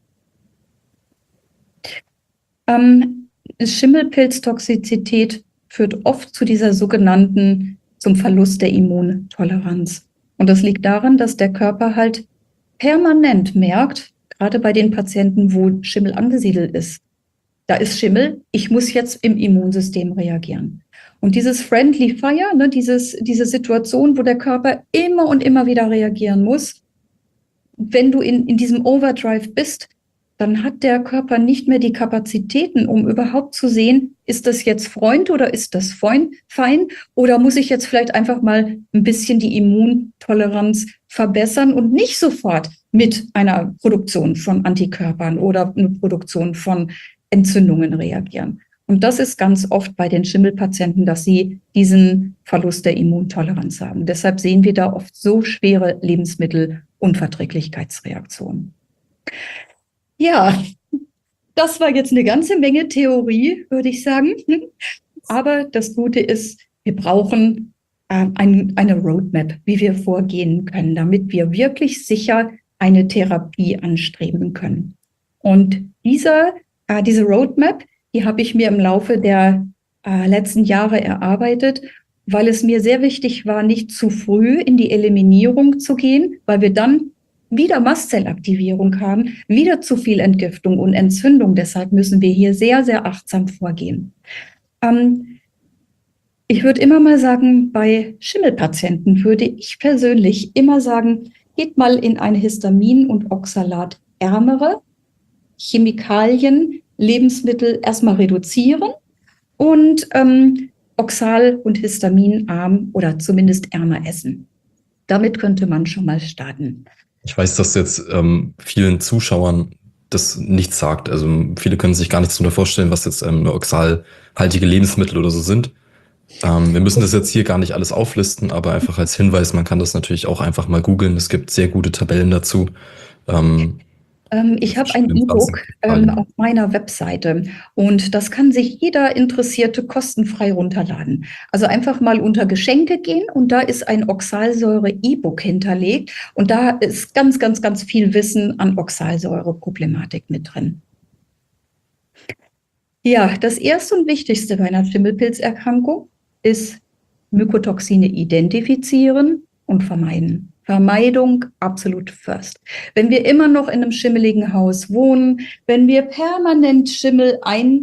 [SPEAKER 2] Schimmelpilztoxizität führt oft zu dieser zum Verlust der Immuntoleranz. Und das liegt daran, dass der Körper halt permanent merkt, gerade bei den Patienten, wo Schimmel angesiedelt ist, da ist Schimmel, ich muss jetzt im Immunsystem reagieren. Und dieses Friendly Fire, ne, diese Situation, wo der Körper immer und immer wieder reagieren muss, wenn du in diesem Overdrive bist, dann hat der Körper nicht mehr die Kapazitäten, um überhaupt zu sehen, ist das jetzt Freund oder ist das Feind oder muss ich jetzt vielleicht einfach mal ein bisschen die Immuntoleranz verbessern und nicht sofort mit einer Produktion von Antikörpern oder eine Produktion von Entzündungen reagieren. Und das ist ganz oft bei den Schimmelpatienten, dass sie diesen Verlust der Immuntoleranz haben. Deshalb sehen wir da oft so schwere Lebensmittelunverträglichkeitsreaktionen. Ja, das war jetzt eine ganze Menge Theorie, würde ich sagen. Aber das Gute ist, wir brauchen eine Roadmap, wie wir vorgehen können, damit wir wirklich sicher eine Therapie anstreben können. Und diese Roadmap, die habe ich mir im Laufe der letzten Jahre erarbeitet, weil es mir sehr wichtig war, nicht zu früh in die Eliminierung zu gehen, weil wir dann wieder Mastzellaktivierung haben, wieder zu viel Entgiftung und Entzündung. Deshalb müssen wir hier sehr, sehr achtsam vorgehen. Ich würde immer mal sagen, bei Schimmelpatienten würde ich persönlich immer sagen, geht mal in eine Histamin- und Oxalat-ärmere Chemikalien, Lebensmittel erstmal reduzieren und oxal- und histaminarm oder zumindest ärmer essen. Damit könnte man schon mal starten.
[SPEAKER 1] Ich weiß, dass jetzt vielen Zuschauern das nichts sagt. Also viele können sich gar nichts darunter vorstellen, was jetzt oxalhaltige Lebensmittel oder so sind. Wir müssen das jetzt hier gar nicht alles auflisten, aber einfach als Hinweis, man kann das natürlich auch einfach mal googeln. Es gibt sehr gute Tabellen dazu.
[SPEAKER 2] Ich
[SPEAKER 1] Das ist
[SPEAKER 2] habe ein
[SPEAKER 1] bestimmt
[SPEAKER 2] E-Book
[SPEAKER 1] wahnsinnig gefallen.
[SPEAKER 2] auf meiner Webseite und das kann sich jeder Interessierte kostenfrei runterladen. Also einfach mal unter Geschenke gehen und da ist ein Oxalsäure-E-Book hinterlegt und da ist ganz, ganz, ganz viel Wissen an Oxalsäure-Problematik mit drin. Ja, das erste und wichtigste bei einer Schimmelpilzerkrankung ist Mykotoxine identifizieren und vermeiden. Vermeidung absolut first. Wenn wir immer noch in einem schimmeligen Haus wohnen, wenn wir permanent Schimmel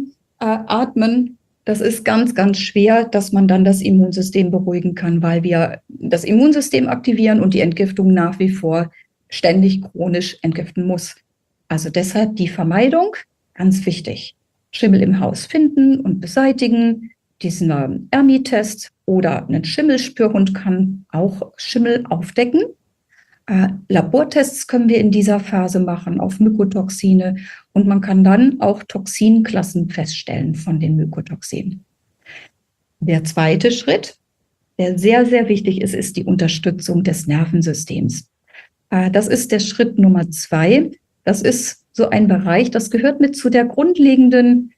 [SPEAKER 2] einatmen, das ist ganz, ganz schwer, dass man dann das Immunsystem beruhigen kann, weil wir das Immunsystem aktivieren und die Entgiftung nach wie vor ständig chronisch entgiften muss. Also deshalb die Vermeidung, ganz wichtig. Schimmel im Haus finden und beseitigen, diesen Ermi-Test oder einen Schimmelspürhund kann auch Schimmel aufdecken. Labortests können wir in dieser Phase machen auf Mykotoxine und man kann dann auch Toxinklassen feststellen von den Mykotoxinen. Der zweite Schritt, der sehr, sehr wichtig ist, ist die Unterstützung des Nervensystems. Das ist der Schritt Nummer 2. Das ist so ein Bereich, das gehört mit zu der grundlegenden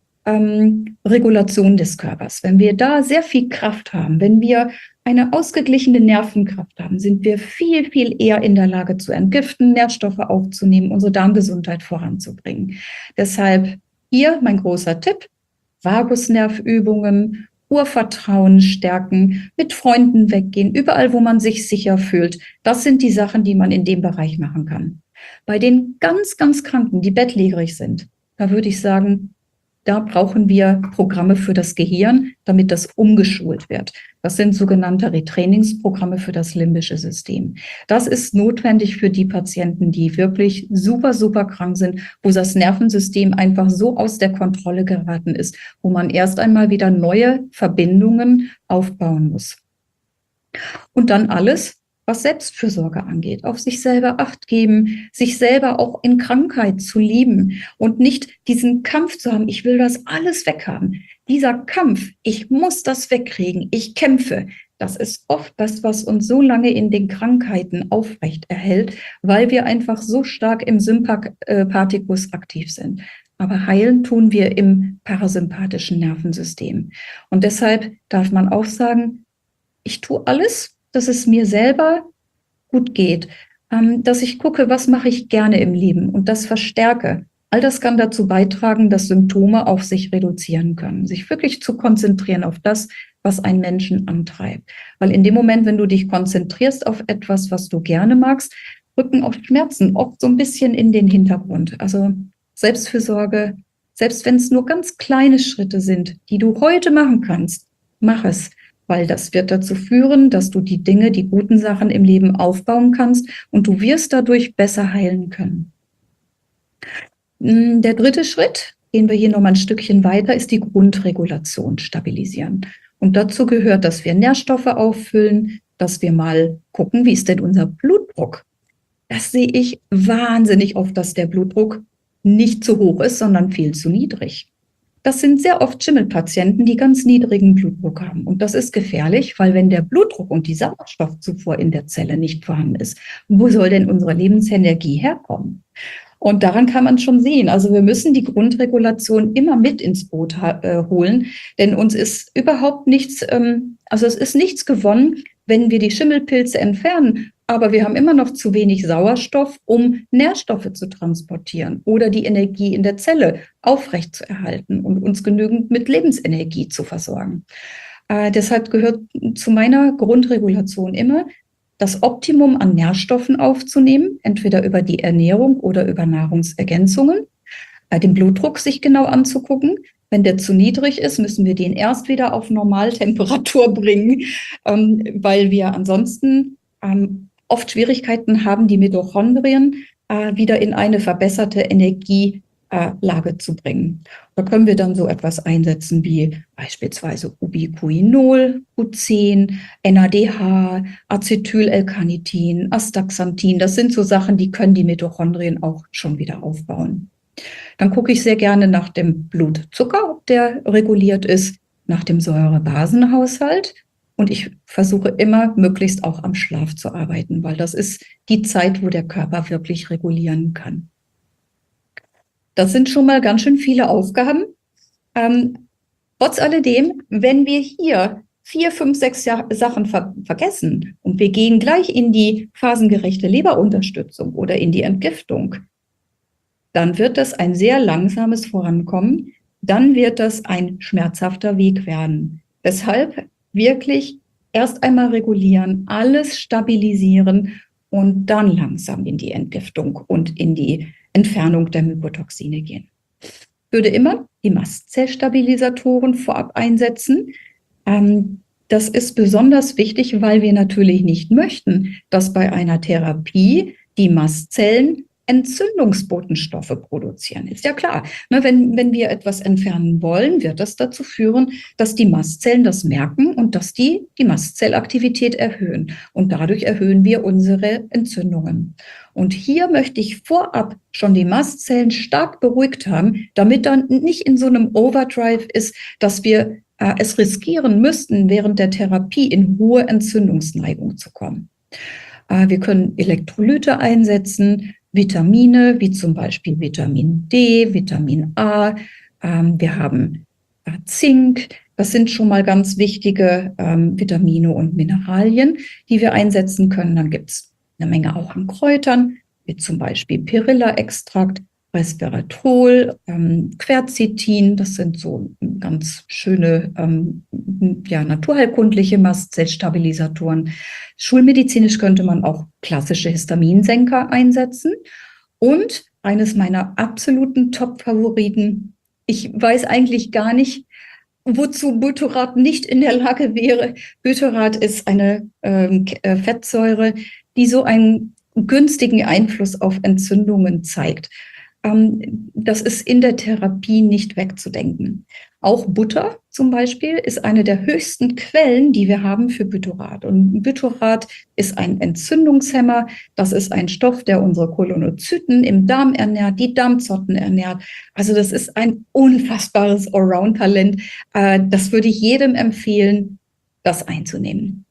[SPEAKER 2] Regulation des Körpers. Wenn wir da sehr viel Kraft haben, wenn wir eine ausgeglichene Nervenkraft haben, sind wir viel, viel eher in der Lage zu entgiften, Nährstoffe aufzunehmen, unsere Darmgesundheit voranzubringen. Deshalb hier mein großer Tipp, Vagusnervübungen, Urvertrauen stärken, mit Freunden weggehen, überall, wo man sich sicher fühlt. Das sind die Sachen, die man in dem Bereich machen kann. Bei den ganz, ganz Kranken, die bettlägerig sind, da würde ich sagen, da brauchen wir Programme für das Gehirn, damit das umgeschult wird. Das sind sogenannte Retrainingsprogramme für das limbische System. Das ist notwendig für die Patienten, die wirklich super, super krank sind, wo das Nervensystem einfach so aus der Kontrolle geraten ist, wo man erst einmal wieder neue Verbindungen aufbauen muss. Und dann alles, was Selbstfürsorge angeht, auf sich selber Acht geben, sich selber auch in Krankheit zu lieben und nicht diesen Kampf zu haben, ich will das alles weghaben. Dieser Kampf, ich muss das wegkriegen, ich kämpfe, das ist oft das, was uns so lange in den Krankheiten aufrecht erhält, weil wir einfach so stark im Sympathikus aktiv sind. Aber heilen tun wir im parasympathischen Nervensystem. Und deshalb darf man auch sagen, ich tue alles, dass es mir selber gut geht, dass ich gucke, was mache ich gerne im Leben und das verstärke. All das kann dazu beitragen, dass Symptome auch sich reduzieren können, sich wirklich zu konzentrieren auf das, was einen Menschen antreibt. Weil in dem Moment, wenn du dich konzentrierst auf etwas, was du gerne magst, rücken auch Schmerzen oft so ein bisschen in den Hintergrund. Also Selbstfürsorge, selbst wenn es nur ganz kleine Schritte sind, die du heute machen kannst, mach es. Weil das wird dazu führen, dass du die Dinge, die guten Sachen im Leben aufbauen kannst und du wirst dadurch besser heilen können. Der dritte Schritt, gehen wir hier noch mal ein Stückchen weiter, ist die Grundregulation stabilisieren. Und dazu gehört, dass wir Nährstoffe auffüllen, dass wir mal gucken, wie ist denn unser Blutdruck? Das sehe ich wahnsinnig oft, dass der Blutdruck nicht zu hoch ist, sondern viel zu niedrig. Das sind sehr oft Schimmelpatienten, die ganz niedrigen Blutdruck haben. Und das ist gefährlich, weil wenn der Blutdruck und die Sauerstoffzufuhr in der Zelle nicht vorhanden ist, wo soll denn unsere Lebensenergie herkommen? Und daran kann man schon sehen. Also wir müssen die Grundregulation immer mit ins Boot holen, denn uns ist überhaupt nichts, also es ist nichts gewonnen, wenn wir die Schimmelpilze entfernen, aber wir haben immer noch zu wenig Sauerstoff, um Nährstoffe zu transportieren oder die Energie in der Zelle aufrechtzuerhalten und uns genügend mit Lebensenergie zu versorgen. Deshalb gehört zu meiner Grundregulation immer, das Optimum an Nährstoffen aufzunehmen, entweder über die Ernährung oder über Nahrungsergänzungen, den Blutdruck sich genau anzugucken. Wenn der zu niedrig ist, müssen wir den erst wieder auf Normaltemperatur bringen, weil wir ansonsten oft Schwierigkeiten haben, die Mitochondrien wieder in eine verbesserte Energielage zu bringen. Da können wir dann so etwas einsetzen wie beispielsweise Ubiquinol, Q10, NADH, Acetyl-L-Carnitin, Astaxanthin. Das sind so Sachen, die können die Mitochondrien auch schon wieder aufbauen. Dann gucke ich sehr gerne nach dem Blutzucker, ob der reguliert ist, nach dem Säure-Basen-Haushalt. Und ich versuche immer, möglichst auch am Schlaf zu arbeiten, weil das ist die Zeit, wo der Körper wirklich regulieren kann. Das sind schon mal ganz schön viele Aufgaben. Trotz alledem, wenn wir hier 4, 5, 6 Sachen vergessen und wir gehen gleich in die phasengerechte Leberunterstützung oder in die Entgiftung, dann wird das ein sehr langsames Vorankommen, dann wird das ein schmerzhafter Weg werden. Deshalb wirklich erst einmal regulieren, alles stabilisieren und dann langsam in die Entgiftung und in die Entfernung der Mykotoxine gehen. Ich würde immer die Mastzellstabilisatoren vorab einsetzen. Das ist besonders wichtig, weil wir natürlich nicht möchten, dass bei einer Therapie die Mastzellen Entzündungsbotenstoffe produzieren. Ist ja klar, ne, wenn wir etwas entfernen wollen, wird das dazu führen, dass die Mastzellen das merken und dass die Mastzellaktivität erhöhen. Und dadurch erhöhen wir unsere Entzündungen. Und hier möchte ich vorab schon die Mastzellen stark beruhigt haben, damit dann nicht in so einem Overdrive ist, dass wir es riskieren müssten, während der Therapie in hohe Entzündungsneigung zu kommen. Wir können Elektrolyte einsetzen, Vitamine, wie zum Beispiel Vitamin D, Vitamin A. Wir haben Zink. Das sind schon mal ganz wichtige Vitamine und Mineralien, die wir einsetzen können. Dann gibt es eine Menge auch an Kräutern, wie zum Beispiel Perilla-Extrakt, Resveratrol, Quercetin. Das sind so ganz schöne naturheilkundliche Mastzellstabilisatoren. Schulmedizinisch könnte man auch klassische Histaminsenker einsetzen. Und eines meiner absoluten Top-Favoriten, ich weiß eigentlich gar nicht, wozu Butyrat nicht in der Lage wäre. Butyrat ist eine Fettsäure, die so einen günstigen Einfluss auf Entzündungen zeigt. Das ist in der Therapie nicht wegzudenken. Auch Butter zum Beispiel ist eine der höchsten Quellen, die wir haben für Butyrat. Und Butyrat ist ein Entzündungshemmer. Das ist ein Stoff, der unsere Kolonozyten im Darm ernährt, die Darmzotten ernährt. Also das ist ein unfassbares Allround-Talent. Das würde ich jedem empfehlen, das einzunehmen.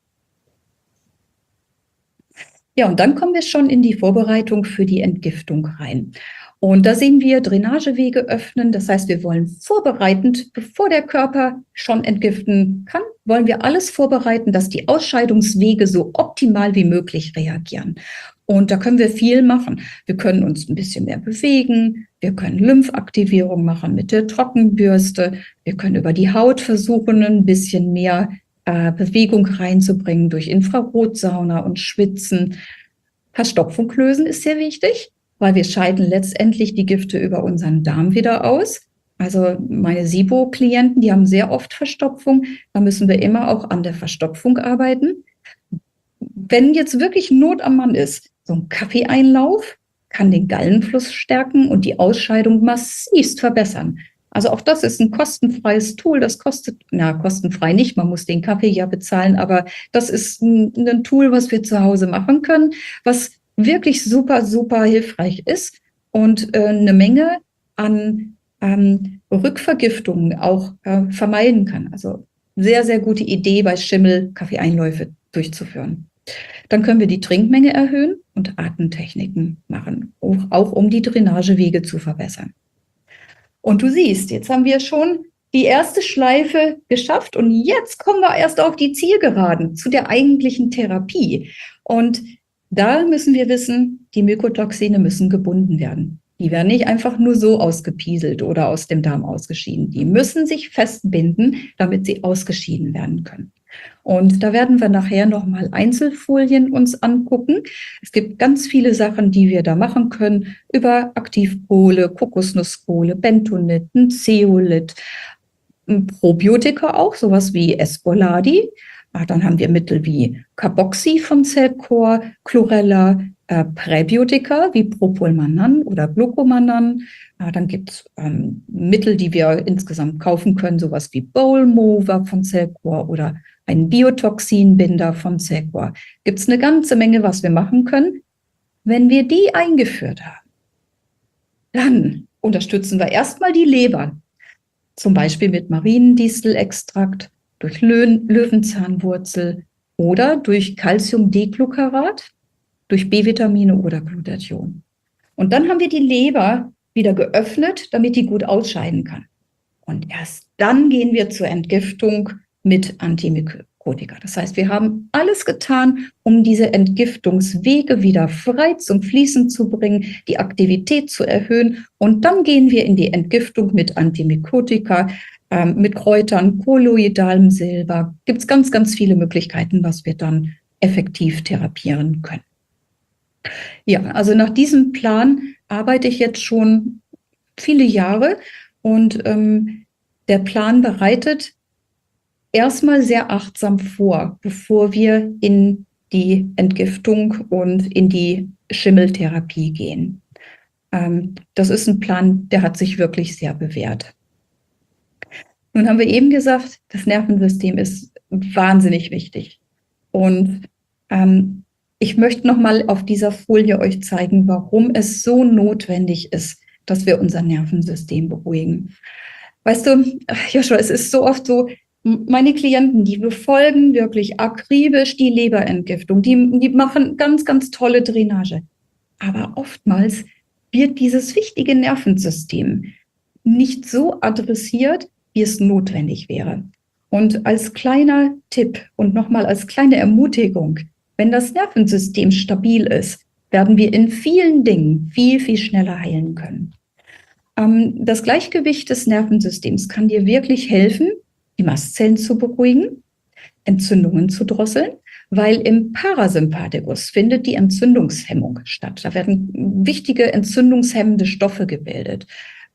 [SPEAKER 2] Ja, und dann kommen wir schon in die Vorbereitung für die Entgiftung rein. Und da sehen wir Drainagewege öffnen. Das heißt, wir wollen vorbereitend, bevor der Körper schon entgiften kann, wollen wir alles vorbereiten, dass die Ausscheidungswege so optimal wie möglich reagieren. Und da können wir viel machen. Wir können uns ein bisschen mehr bewegen. Wir können Lymphaktivierung machen mit der Trockenbürste. Wir können über die Haut versuchen, ein bisschen mehr Bewegung reinzubringen durch Infrarotsauna und Schwitzen. Verstopfung lösen ist sehr wichtig, weil wir scheiden letztendlich die Gifte über unseren Darm wieder aus. Also meine SIBO-Klienten, die haben sehr oft Verstopfung. Da müssen wir immer auch an der Verstopfung arbeiten. Wenn jetzt wirklich Not am Mann ist, so ein Kaffeeeinlauf kann den Gallenfluss stärken und die Ausscheidung massivst verbessern. Also auch das ist ein kostenfreies Tool. Das kostet, kostenfrei nicht, man muss den Kaffee ja bezahlen, aber das ist ein Tool, was wir zu Hause machen können, was wirklich super, super hilfreich ist und eine Menge an Rückvergiftungen auch vermeiden kann. Also sehr, sehr gute Idee, bei Schimmel Kaffeeeinläufe durchzuführen. Dann können wir die Trinkmenge erhöhen und Atemtechniken machen, auch um die Drainagewege zu verbessern. Und du siehst, jetzt haben wir schon die erste Schleife geschafft und jetzt kommen wir erst auf die Zielgeraden zu der eigentlichen Therapie. Und da müssen wir wissen, die Mykotoxine müssen gebunden werden. Die werden nicht einfach nur so ausgepieselt oder aus dem Darm ausgeschieden. Die müssen sich festbinden, damit sie ausgeschieden werden können. Und da werden wir nachher nochmal Einzelfolien uns angucken. Es gibt ganz viele Sachen, die wir da machen können, über Aktivkohle, Kokosnusskohle, Bentonit, Zeolit, Probiotika auch, sowas wie Esboladi. Dann haben wir Mittel wie Carboxy von Cellcore, Chlorella, Präbiotika wie Propolmanan oder Glucomanan. Dann gibt es Mittel, die wir insgesamt kaufen können, sowas wie Bowel Mover von Cellcore oder ein Biotoxinbinder von Cellcore. Gibt es eine ganze Menge, was wir machen können. Wenn wir die eingeführt haben, dann unterstützen wir erstmal die Leber, zum Beispiel mit Mariendistelextrakt, durch Löwenzahnwurzel oder durch Calciumdeglucarat, durch B-Vitamine oder Glutathion. Und dann haben wir die Leber wieder geöffnet, damit die gut ausscheiden kann. Und erst dann gehen wir zur Entgiftung mit Antimykotika. Das heißt, wir haben alles getan, um diese Entgiftungswege wieder frei zum Fließen zu bringen, die Aktivität zu erhöhen. Und dann gehen wir in die Entgiftung mit Antimykotika, mit Kräutern, kolloidalem Silber. Gibt es ganz, ganz viele Möglichkeiten, was wir dann effektiv therapieren können. Ja, also nach diesem Plan arbeite ich jetzt schon viele Jahre und der Plan bereitet erstmal sehr achtsam vor, bevor wir in die Entgiftung und in die Schimmeltherapie gehen. Das ist ein Plan, der hat sich wirklich sehr bewährt. Nun haben wir eben gesagt, das Nervensystem ist wahnsinnig wichtig. Und ich möchte nochmal auf dieser Folie euch zeigen, warum es so notwendig ist, dass wir unser Nervensystem beruhigen. Weißt du, Joshua, es ist so oft so, meine Klienten, die befolgen wirklich akribisch die Leberentgiftung, die machen ganz, ganz tolle Drainage. Aber oftmals wird dieses wichtige Nervensystem nicht so adressiert, wie es notwendig wäre. Und als kleiner Tipp und nochmal als kleine Ermutigung, wenn das Nervensystem stabil ist, werden wir in vielen Dingen viel, viel schneller heilen können. Das Gleichgewicht des Nervensystems kann dir wirklich helfen, die Mastzellen zu beruhigen, Entzündungen zu drosseln, weil im Parasympathikus findet die Entzündungshemmung statt. Da werden wichtige entzündungshemmende Stoffe gebildet.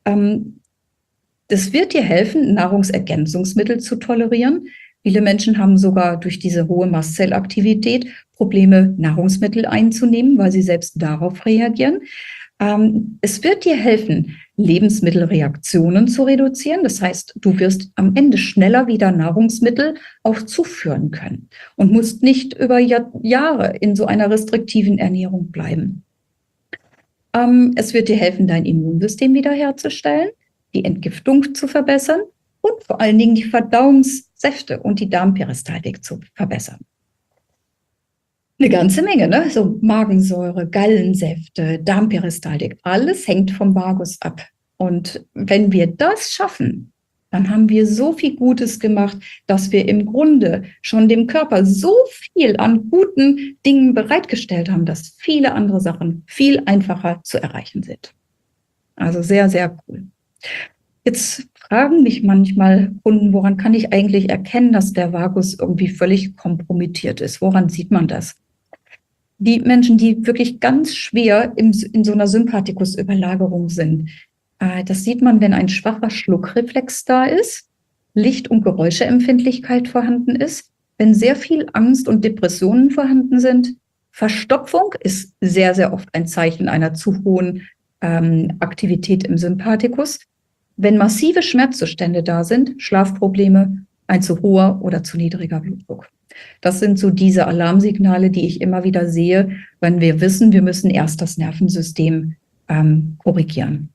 [SPEAKER 2] Das wird dir helfen, Nahrungsergänzungsmittel zu tolerieren. Viele Menschen haben sogar durch diese hohe Mastzellaktivität Probleme, Nahrungsmittel einzunehmen, weil sie selbst darauf reagieren. Es wird dir helfen, Lebensmittelreaktionen zu reduzieren. Das heißt, du wirst am Ende schneller wieder Nahrungsmittel auch zuführen können und musst nicht über Jahre in so einer restriktiven Ernährung bleiben. Es wird dir helfen, dein Immunsystem wiederherzustellen, die Entgiftung zu verbessern und vor allen Dingen die Verdauungssäfte und die Darmperistaltik zu verbessern. Eine ganze Menge, ne? So Magensäure, Gallensäfte, Darmperistaltik, alles hängt vom Vagus ab. Und wenn wir das schaffen, dann haben wir so viel Gutes gemacht, dass wir im Grunde schon dem Körper so viel an guten Dingen bereitgestellt haben, dass viele andere Sachen viel einfacher zu erreichen sind. Also sehr, sehr cool. Jetzt fragen mich manchmal Kunden, woran kann ich eigentlich erkennen, dass der Vagus irgendwie völlig kompromittiert ist? Woran sieht man das? Die Menschen, die wirklich ganz schwer in so einer Sympathikusüberlagerung sind, das sieht man, wenn ein schwacher Schluckreflex da ist, Licht- und Geräuscheempfindlichkeit vorhanden ist, wenn sehr viel Angst und Depressionen vorhanden sind. Verstopfung ist sehr, sehr oft ein Zeichen einer zu hohen Aktivität im Sympathikus. Wenn massive Schmerzzustände da sind, Schlafprobleme, ein zu hoher oder zu niedriger Blutdruck. Das sind so diese Alarmsignale, die ich immer wieder sehe, wenn wir wissen, wir müssen erst das Nervensystem korrigieren.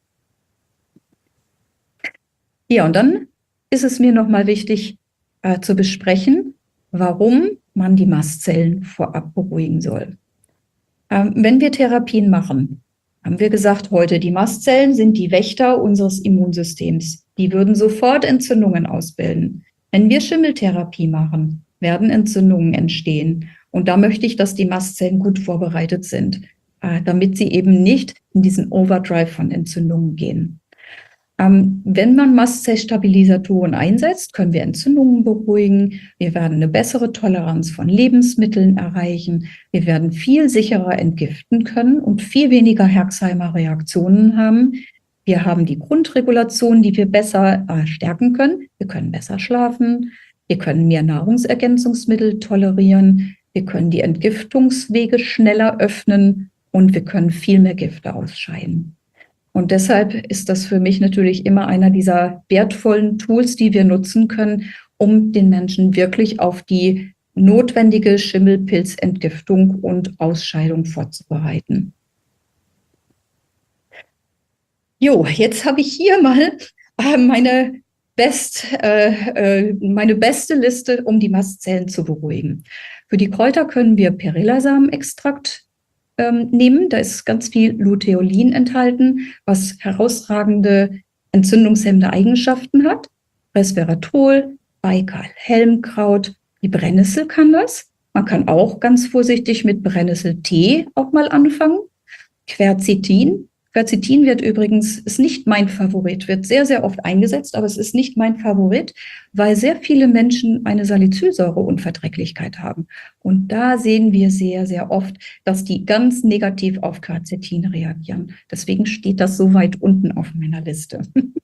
[SPEAKER 2] Ja, und dann ist es mir nochmal wichtig zu besprechen, warum man die Mastzellen vorab beruhigen soll. Wenn wir Therapien machen, haben wir gesagt heute, die Mastzellen sind die Wächter unseres Immunsystems. Die würden sofort Entzündungen ausbilden. Wenn wir Schimmeltherapie machen, werden Entzündungen entstehen. Und da möchte ich, dass die Mastzellen gut vorbereitet sind, damit sie eben nicht in diesen Overdrive von Entzündungen gehen. Wenn man Mastzellstabilisatoren einsetzt, können wir Entzündungen beruhigen. Wir werden eine bessere Toleranz von Lebensmitteln erreichen. Wir werden viel sicherer entgiften können und viel weniger Herxheimer-Reaktionen haben. Wir haben die Grundregulation, die wir besser stärken können. Wir können besser schlafen. Wir können mehr Nahrungsergänzungsmittel tolerieren. Wir können die Entgiftungswege schneller öffnen und wir können viel mehr Gifte ausscheiden. Und deshalb ist das für mich natürlich immer einer dieser wertvollen Tools, die wir nutzen können, um den Menschen wirklich auf die notwendige Schimmelpilzentgiftung und Ausscheidung vorzubereiten. Jo, jetzt habe ich hier mal meine beste Liste, um die Mastzellen zu beruhigen. Für die Kräuter können wir Perilla-Samenextrakt nehmen. Da ist ganz viel Luteolin enthalten, was herausragende entzündungshemmende Eigenschaften hat. Resveratrol, Baikal, Helmkraut, die Brennnessel kann das. Man kann auch ganz vorsichtig mit Brennnesseltee auch mal anfangen. Quercetin. Quercetin ist nicht mein Favorit, wird sehr, sehr oft eingesetzt, aber es ist nicht mein Favorit, weil sehr viele Menschen eine Salicylsäureunverträglichkeit haben. Und da sehen wir sehr, sehr oft, dass die ganz negativ auf Quercetin reagieren. Deswegen steht das so weit unten auf meiner Liste.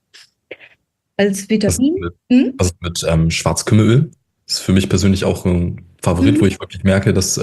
[SPEAKER 2] Als Vitamin.
[SPEAKER 1] Was mit Schwarzkümmelöl? Ist für mich persönlich auch ein Favorit, wo ich wirklich merke, dass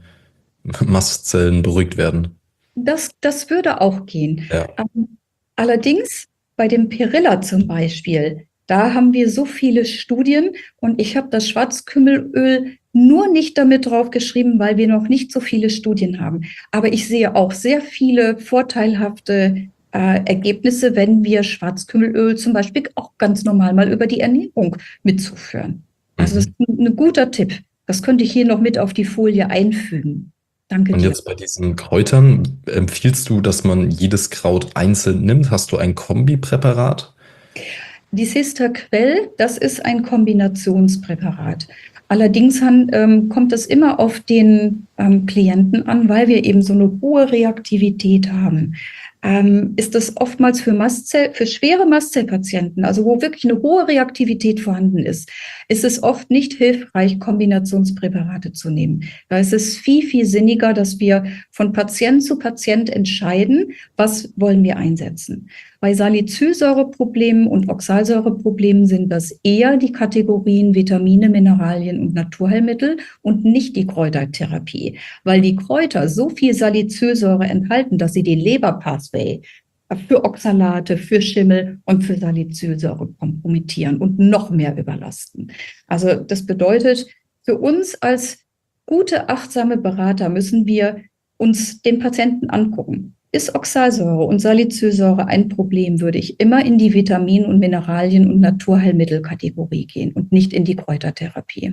[SPEAKER 1] Mastzellen beruhigt werden.
[SPEAKER 2] Das würde auch gehen.
[SPEAKER 1] Ja.
[SPEAKER 2] Allerdings bei dem Perilla zum Beispiel, da haben wir so viele Studien und ich habe das Schwarzkümmelöl nur nicht damit draufgeschrieben, weil wir noch nicht so viele Studien haben. Aber ich sehe auch sehr viele vorteilhafte Ergebnisse, wenn wir Schwarzkümmelöl zum Beispiel auch ganz normal mal über die Ernährung mitzuführen. Also das ist ein guter Tipp. Das könnte ich hier noch mit auf die Folie einfügen. Danke
[SPEAKER 1] Und
[SPEAKER 2] dir.
[SPEAKER 1] jetzt bei diesen Kräutern, empfiehlst du, dass man jedes Kraut einzeln nimmt? Hast du ein Kombipräparat?
[SPEAKER 2] Die Cistaquel, das ist ein Kombinationspräparat. Allerdings kommt es immer auf den Klienten an, weil wir eben so eine hohe Reaktivität haben. Ist es oftmals für schwere Mastzellpatienten, also wo wirklich eine hohe Reaktivität vorhanden ist es oft nicht hilfreich, Kombinationspräparate zu nehmen. Da ist es viel, viel sinniger, dass wir von Patient zu Patient entscheiden, was wollen wir einsetzen. Bei Salicylsäureproblemen und Oxalsäureproblemen sind das eher die Kategorien Vitamine, Mineralien und Naturheilmittel und nicht die Kräutertherapie, weil die Kräuter so viel Salicylsäure enthalten, dass sie den Leberpathway für Oxalate, für Schimmel und für Salicylsäure kompromittieren und noch mehr überlasten. Also das bedeutet, für uns als gute, achtsame Berater müssen wir uns den Patienten angucken. Ist Oxalsäure und Salicylsäure ein Problem, würde ich immer in die Vitamin- und Mineralien- und Naturheilmittelkategorie gehen und nicht in die Kräutertherapie.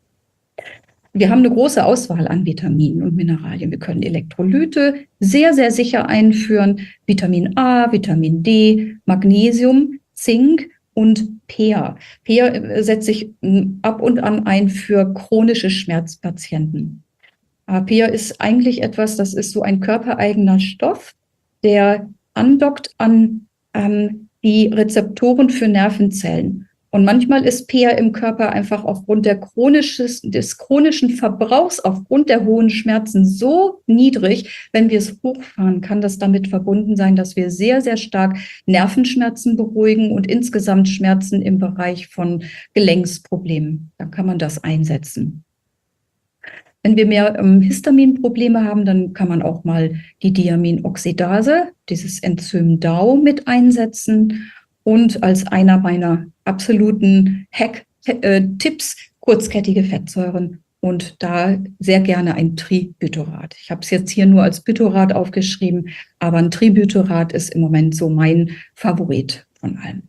[SPEAKER 2] Wir haben eine große Auswahl an Vitaminen und Mineralien. Wir können Elektrolyte sehr, sehr sicher einführen. Vitamin A, Vitamin D, Magnesium, Zink und Peer. Peer setze ich ab und an ein für chronische Schmerzpatienten. Peer ist eigentlich etwas, das ist so ein körpereigener Stoff, der andockt an die Rezeptoren für Nervenzellen. Und manchmal ist Peer im Körper einfach aufgrund des chronischen Verbrauchs, aufgrund der hohen Schmerzen so niedrig, wenn wir es hochfahren, kann das damit verbunden sein, dass wir sehr, sehr stark Nervenschmerzen beruhigen und insgesamt Schmerzen im Bereich von Gelenksproblemen. Da kann man das einsetzen. Wenn wir mehr Histaminprobleme haben, dann kann man auch mal die Diaminoxidase, dieses Enzym DAO, mit einsetzen. Und als einer meiner absoluten Hack-Tipps kurzkettige Fettsäuren und da sehr gerne ein Tributyrat. Ich habe es jetzt hier nur als Butyrat aufgeschrieben, aber ein Tributyrat ist im Moment so mein Favorit von allen.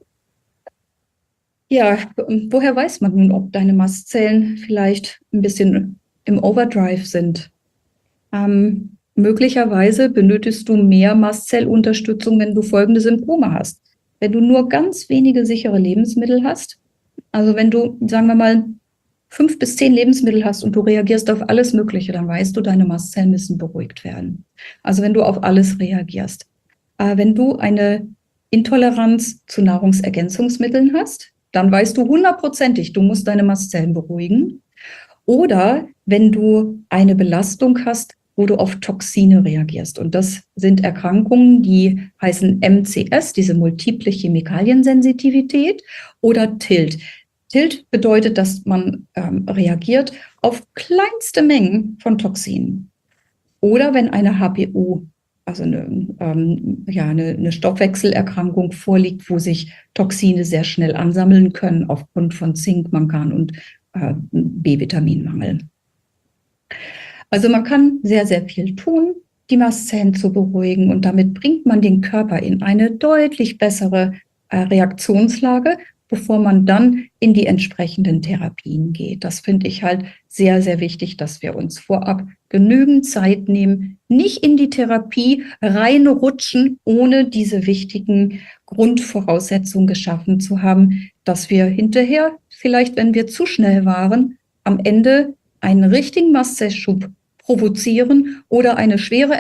[SPEAKER 2] Ja, woher weiß man nun, ob deine Mastzellen vielleicht ein bisschen im Overdrive sind? Möglicherweise benötigst du mehr Mastzellunterstützung, wenn du folgende Symptome hast. Wenn du nur ganz wenige sichere Lebensmittel hast, also wenn du, sagen wir mal, 5 bis 10 Lebensmittel hast und du reagierst auf alles Mögliche, dann weißt du, deine Mastzellen müssen beruhigt werden. Also wenn du auf alles reagierst. Wenn du eine Intoleranz zu Nahrungsergänzungsmitteln hast, dann weißt du 100%ig, du musst deine Mastzellen beruhigen. Oder wenn du eine Belastung hast, wo du auf Toxine reagierst. Und das sind Erkrankungen, die heißen MCS, diese multiple Chemikaliensensitivität, oder TILT. TILT bedeutet, dass man reagiert auf kleinste Mengen von Toxinen. Oder wenn eine HPU, also eine Stoffwechselerkrankung vorliegt, wo sich Toxine sehr schnell ansammeln können aufgrund von Zink, Mangan und B-Vitaminmangel. Also man kann sehr, sehr viel tun, die Mastzellen zu beruhigen, und damit bringt man den Körper in eine deutlich bessere Reaktionslage, bevor man dann in die entsprechenden Therapien geht. Das finde ich halt sehr, sehr wichtig, dass wir uns vorab genügend Zeit nehmen, nicht in die Therapie reinrutschen, ohne diese wichtigen Grundvoraussetzungen geschaffen zu haben, dass wir hinterher, vielleicht wenn wir zu schnell waren, am Ende einen richtigen Mastzellschub provozieren oder eine schwere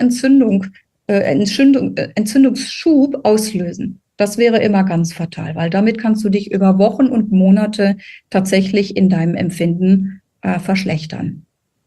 [SPEAKER 2] Entzündungsschub auslösen. Das wäre immer ganz fatal, weil damit kannst du dich über Wochen und Monate tatsächlich in deinem Empfinden verschlechtern.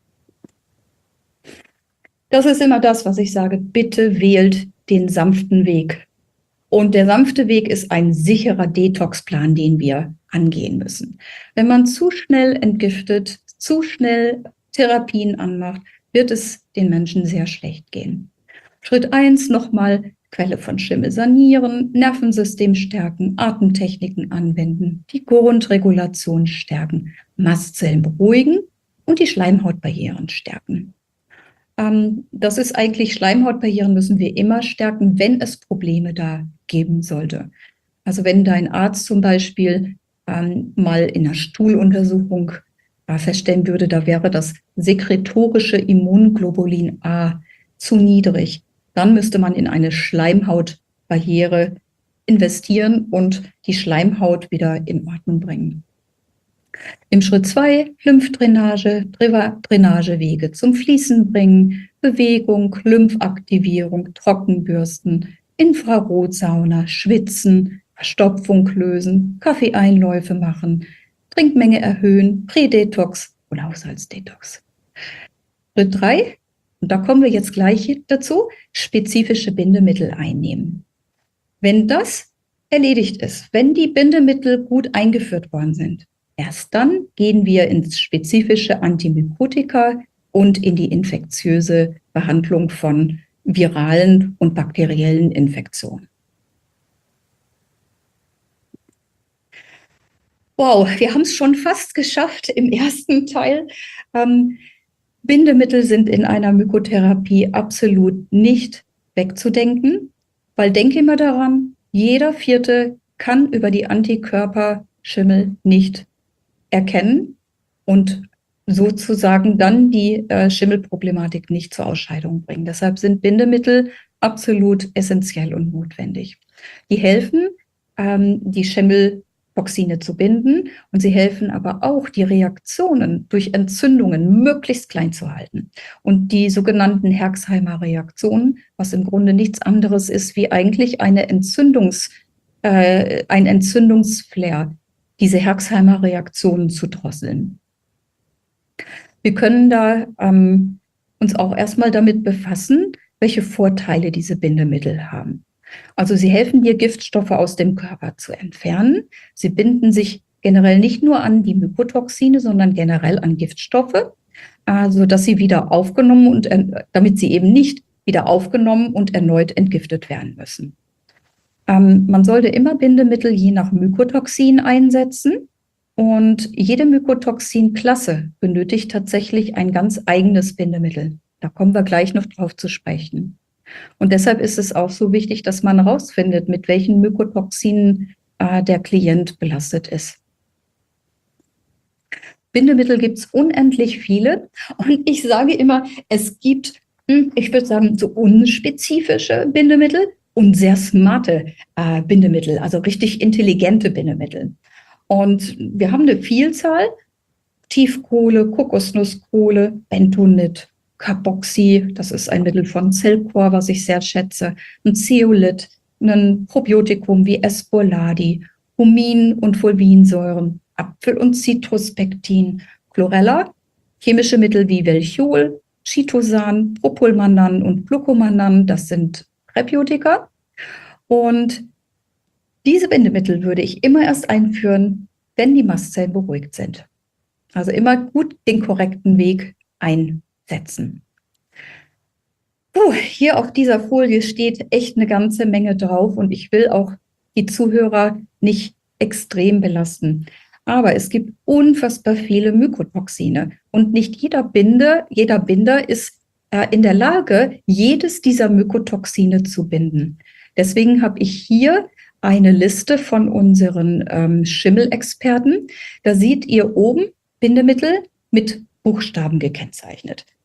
[SPEAKER 2] Das ist immer das, was ich sage, bitte wählt den sanften Weg. Und der sanfte Weg ist ein sicherer Detoxplan, den wir angehen müssen. Wenn man zu schnell entgiftet, zu schnell Therapien anmacht, wird es den Menschen sehr schlecht gehen. Schritt 1, nochmal Quelle von Schimmel sanieren, Nervensystem stärken, Atemtechniken anwenden, die Grundregulation stärken, Mastzellen beruhigen und die Schleimhautbarrieren stärken. Das ist eigentlich, Schleimhautbarrieren müssen wir immer stärken, wenn es Probleme da geben sollte. Also wenn dein Arzt zum Beispiel mal in einer Stuhluntersuchung feststellen würde, da wäre das sekretorische Immunglobulin A zu niedrig, dann müsste man in eine Schleimhautbarriere investieren und die Schleimhaut wieder in Ordnung bringen. Im Schritt 2 Lymphdrainage, Drainagewege zum Fließen bringen, Bewegung, Lymphaktivierung, Trockenbürsten, Infrarotsauna, Schwitzen, Verstopfung lösen, Kaffeeeinläufe machen, Trinkmenge erhöhen, Prädetox oder Haushaltsdetox. Schritt 3, und da kommen wir jetzt gleich dazu, spezifische Bindemittel einnehmen. Wenn das erledigt ist, wenn die Bindemittel gut eingeführt worden sind, erst dann gehen wir ins spezifische Antimykotika und in die infektiöse Behandlung von viralen und bakteriellen Infektionen. Wow, wir haben es schon fast geschafft im ersten Teil. Bindemittel sind in einer Mykotherapie absolut nicht wegzudenken, weil denke immer daran, jeder Vierte kann über die Antikörper Schimmel nicht erkennen und sozusagen dann die Schimmelproblematik nicht zur Ausscheidung bringen. Deshalb sind Bindemittel absolut essentiell und notwendig. Die helfen, die Schimmeltoxine zu binden und sie helfen aber auch, die Reaktionen durch Entzündungen möglichst klein zu halten. Und die sogenannten Herxheimer-Reaktionen, was im Grunde nichts anderes ist wie eigentlich ein Entzündungsflair, diese Herxheimer-Reaktionen zu drosseln. Wir können da uns auch erstmal damit befassen, welche Vorteile diese Bindemittel haben. Also sie helfen dir, Giftstoffe aus dem Körper zu entfernen. Sie binden sich generell nicht nur an die Mykotoxine, sondern generell an Giftstoffe, sodass sie wieder aufgenommen und damit sie eben nicht wieder aufgenommen und erneut entgiftet werden müssen. Man sollte immer Bindemittel je nach Mykotoxin einsetzen und jede Mykotoxinklasse benötigt tatsächlich ein ganz eigenes Bindemittel. Da kommen wir gleich noch drauf zu sprechen. Und deshalb ist es auch so wichtig, dass man herausfindet, mit welchen Mykotoxinen der Klient belastet ist. Bindemittel gibt es unendlich viele und ich sage immer, es gibt, ich würde sagen, so unspezifische Bindemittel und sehr smarte Bindemittel, also richtig intelligente Bindemittel. Und wir haben eine Vielzahl, Tiefkohle, Kokosnusskohle, Bentonit, Carboxy, das ist ein Mittel von Cellcore, was ich sehr schätze, ein Zeolit, ein Probiotikum wie Esboladi, Humin- und Fulvinsäuren, Apfel- und Citruspektin, Chlorella, chemische Mittel wie Velchiol, Chitosan, Propulmanan und Glucomanan, das sind Präbiotika. Und diese Bindemittel würde ich immer erst einführen, wenn die Mastzellen beruhigt sind. Also immer gut den korrekten Weg einsetzen. Hier auf dieser Folie steht echt eine ganze Menge drauf und ich will auch die Zuhörer nicht extrem belasten. Aber es gibt unfassbar viele Mykotoxine und nicht jeder Binder ist in der Lage, jedes dieser Mykotoxine zu binden. Deswegen habe ich hier eine Liste von unseren Schimmelexperten. Da seht ihr oben Bindemittel mit Buchstaben gekennzeichnet.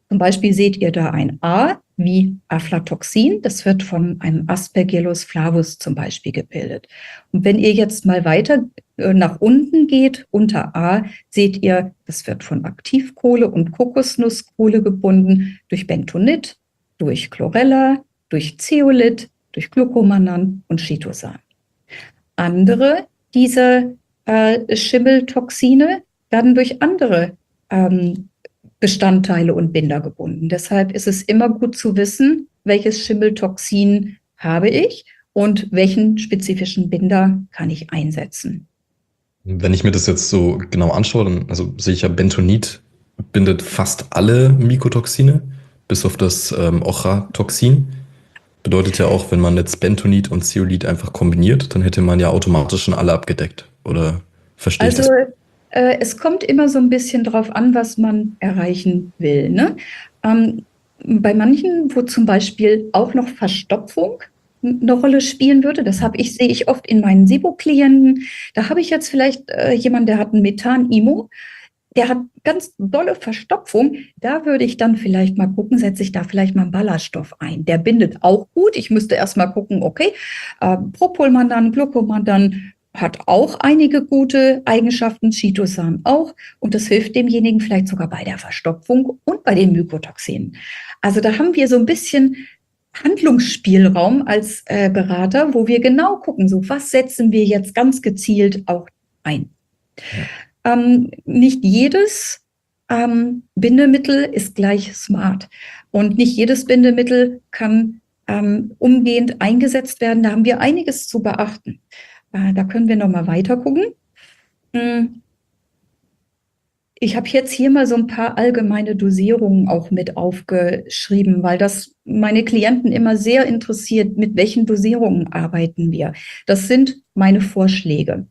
[SPEAKER 2] Zum Beispiel seht ihr da ein A wie Aflatoxin. Das wird von einem Aspergillus flavus zum Beispiel gebildet. Und wenn ihr jetzt mal weiter nach unten geht, unter A, seht ihr, das wird von Aktivkohle und Kokosnusskohle gebunden durch Bentonit, durch Chlorella, durch Zeolit, durch Glucomannan und Chitosan. Andere dieser Schimmeltoxine werden durch andere Bestandteile und Binder gebunden. Deshalb ist es immer gut zu wissen, welches Schimmeltoxin habe ich und welchen spezifischen Binder kann ich einsetzen.
[SPEAKER 1] Wenn ich mir das jetzt so genau anschaue, dann also sehe ich ja, Bentonit bindet fast alle Mykotoxine, bis auf das Ochratoxin. Bedeutet ja auch, wenn man jetzt Bentonit und Zeolit einfach kombiniert, dann hätte man ja automatisch schon alle abgedeckt. Oder verstehe ich das?
[SPEAKER 2] Es kommt immer so ein bisschen drauf an, was man erreichen will, ne? Bei manchen, wo zum Beispiel auch noch Verstopfung eine Rolle spielen würde, sehe ich oft in meinen SIBO-Klienten. Da habe ich jetzt vielleicht jemanden, der hat ein Methan-IMO, der hat ganz dolle Verstopfung. Da würde ich dann vielleicht mal gucken, setze ich da vielleicht mal einen Ballaststoff ein. Der bindet auch gut. Ich müsste erst mal gucken, okay, Propolmandan, Glucomandan hat auch einige gute Eigenschaften, Chitosan auch. Und das hilft demjenigen vielleicht sogar bei der Verstopfung und bei den Mykotoxinen. Also da haben wir so ein bisschen Handlungsspielraum als Berater, wo wir genau gucken, so was setzen wir jetzt ganz gezielt auch ein. Nicht jedes Bindemittel ist gleich smart und nicht jedes Bindemittel kann umgehend eingesetzt werden. Da haben wir einiges zu beachten. Da können wir noch mal weiter gucken. Ich habe jetzt hier mal so ein paar allgemeine Dosierungen auch mit aufgeschrieben, weil das meine Klienten immer sehr interessiert, mit welchen Dosierungen arbeiten wir. Das sind meine Vorschläge.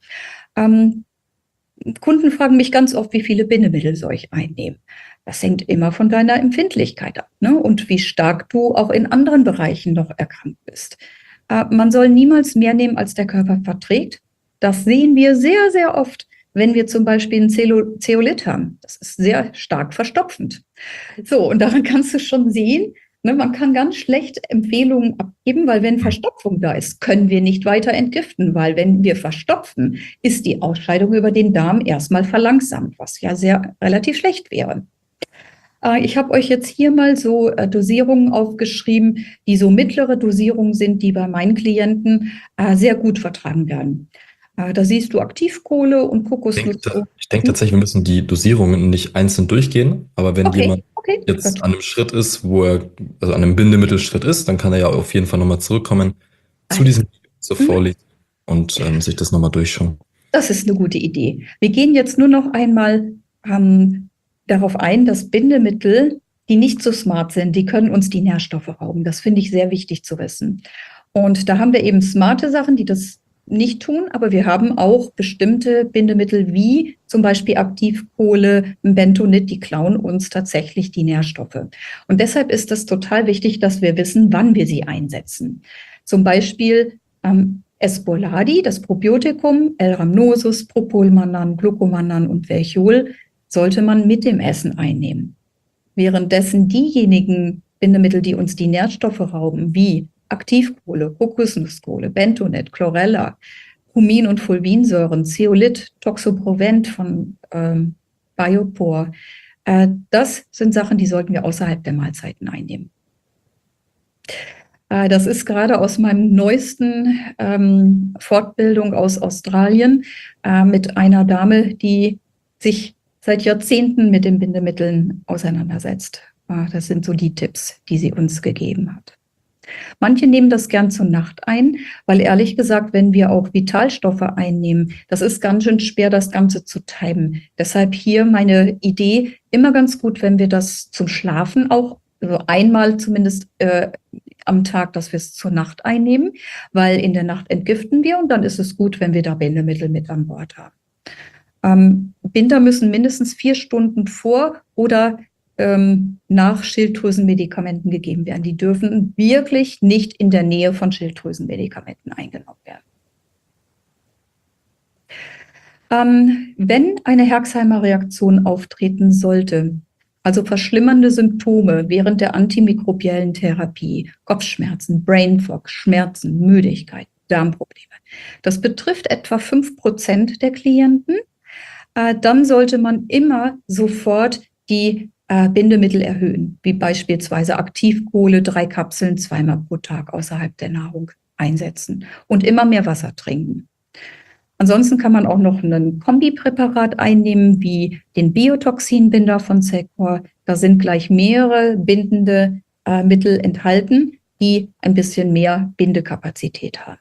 [SPEAKER 2] Kunden fragen mich ganz oft, wie viele Bindemittel soll ich einnehmen? Das hängt immer von deiner Empfindlichkeit ab, ne? Und wie stark du auch in anderen Bereichen noch erkrankt bist. Man soll niemals mehr nehmen, als der Körper verträgt. Das sehen wir sehr, sehr oft, wenn wir zum Beispiel ein Zeolit haben. Das ist sehr stark verstopfend. So, und daran kannst du schon sehen, ne, man kann ganz schlecht Empfehlungen abgeben, weil wenn Verstopfung da ist, können wir nicht weiter entgiften, weil wenn wir verstopfen, ist die Ausscheidung über den Darm erstmal verlangsamt, was ja relativ schlecht wäre. Ich habe euch jetzt hier mal so Dosierungen aufgeschrieben, die so mittlere Dosierungen sind, die bei meinen Klienten sehr gut vertragen werden. Da siehst du Aktivkohle und Kokosnuss.
[SPEAKER 1] Ich denke tatsächlich, wir müssen die Dosierungen nicht einzeln durchgehen, aber wenn jemand jetzt
[SPEAKER 2] gut.
[SPEAKER 1] an einem Schritt ist, also an einem Bindemittelschritt ist, dann kann er ja auf jeden Fall nochmal zurückkommen zu diesem Video zur Vorlesung und sich das nochmal durchschauen.
[SPEAKER 2] Das ist eine gute Idee. Wir gehen jetzt nur noch einmal darauf ein, dass Bindemittel, die nicht so smart sind, die können uns die Nährstoffe rauben. Das finde ich sehr wichtig zu wissen. Und da haben wir eben smarte Sachen, die das nicht tun, aber wir haben auch bestimmte Bindemittel wie zum Beispiel Aktivkohle, Bentonit, die klauen uns tatsächlich die Nährstoffe. Und deshalb ist es total wichtig, dass wir wissen, wann wir sie einsetzen. Zum Beispiel Esboladi, das Probiotikum, L-Rhamnosus, Propolmannan, Glucomannan und Verchol sollte man mit dem Essen einnehmen. Währenddessen diejenigen Bindemittel, die uns die Nährstoffe rauben, wie Aktivkohle, Kokosnusskohle, Bentonit, Chlorella, Humin- und Fulvinsäuren, Zeolit, Toxoprovent von Biopor, das sind Sachen, die sollten wir außerhalb der Mahlzeiten einnehmen. Das ist gerade aus meinem neuesten Fortbildung aus Australien mit einer Dame, die sich seit Jahrzehnten mit den Bindemitteln auseinandersetzt. Das sind so die Tipps, die sie uns gegeben hat. Manche nehmen das gern zur Nacht ein, weil ehrlich gesagt, wenn wir auch Vitalstoffe einnehmen, das ist ganz schön schwer, das Ganze zu timen. Deshalb hier meine Idee, immer ganz gut, wenn wir das zum Schlafen auch, also einmal zumindest am Tag, dass wir es zur Nacht einnehmen, weil in der Nacht entgiften wir und dann ist es gut, wenn wir da Bindemittel mit an Bord haben. Binder müssen mindestens 4 Stunden vor oder nach Schilddrüsenmedikamenten gegeben werden. Die dürfen wirklich nicht in der Nähe von Schilddrüsenmedikamenten eingenommen werden. Wenn eine Herxheimer-Reaktion auftreten sollte, also verschlimmernde Symptome während der antimikrobiellen Therapie, Kopfschmerzen, Brain Fog, Schmerzen, Müdigkeit, Darmprobleme. Das betrifft etwa 5% der Klienten. Dann sollte man immer sofort die Bindemittel erhöhen, wie beispielsweise Aktivkohle, 3 Kapseln 2-mal pro Tag außerhalb der Nahrung einsetzen und immer mehr Wasser trinken. Ansonsten kann man auch noch ein Kombipräparat einnehmen, wie den Biotoxinbinder von Cecor. Da sind gleich mehrere bindende Mittel enthalten, die ein bisschen mehr Bindekapazität haben.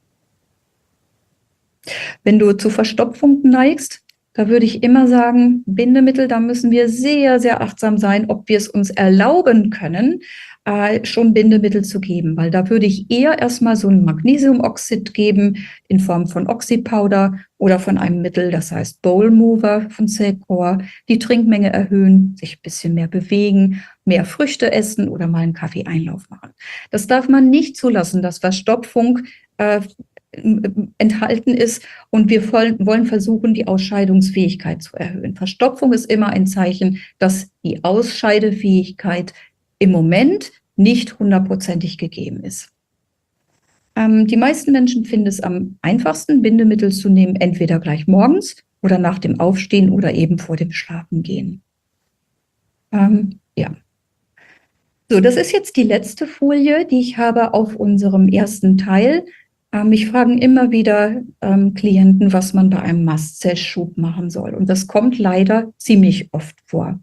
[SPEAKER 2] Wenn du zu Verstopfung neigst, da würde ich immer sagen, Bindemittel, da müssen wir sehr, sehr achtsam sein, ob wir es uns erlauben können, schon Bindemittel zu geben. Weil da würde ich eher erstmal so ein Magnesiumoxid geben in Form von Oxypowder oder von einem Mittel, das heißt Bowel Mover von Cecor, die Trinkmenge erhöhen, sich ein bisschen mehr bewegen, mehr Früchte essen oder mal einen Kaffeeeinlauf machen. Das darf man nicht zulassen, dass Verstopfung enthalten ist und wir wollen versuchen, die Ausscheidungsfähigkeit zu erhöhen. Verstopfung ist immer ein Zeichen, dass die Ausscheidefähigkeit im Moment nicht 100%ig gegeben ist. Die meisten Menschen finden es am einfachsten, Bindemittel zu nehmen, entweder gleich morgens oder nach dem Aufstehen oder eben vor dem Schlafengehen. Ja. So, das ist jetzt die letzte Folie, die ich habe auf unserem ersten Teil. Mich fragen immer wieder Klienten, was man bei einem Mastzellschub machen soll. Und das kommt leider ziemlich oft vor.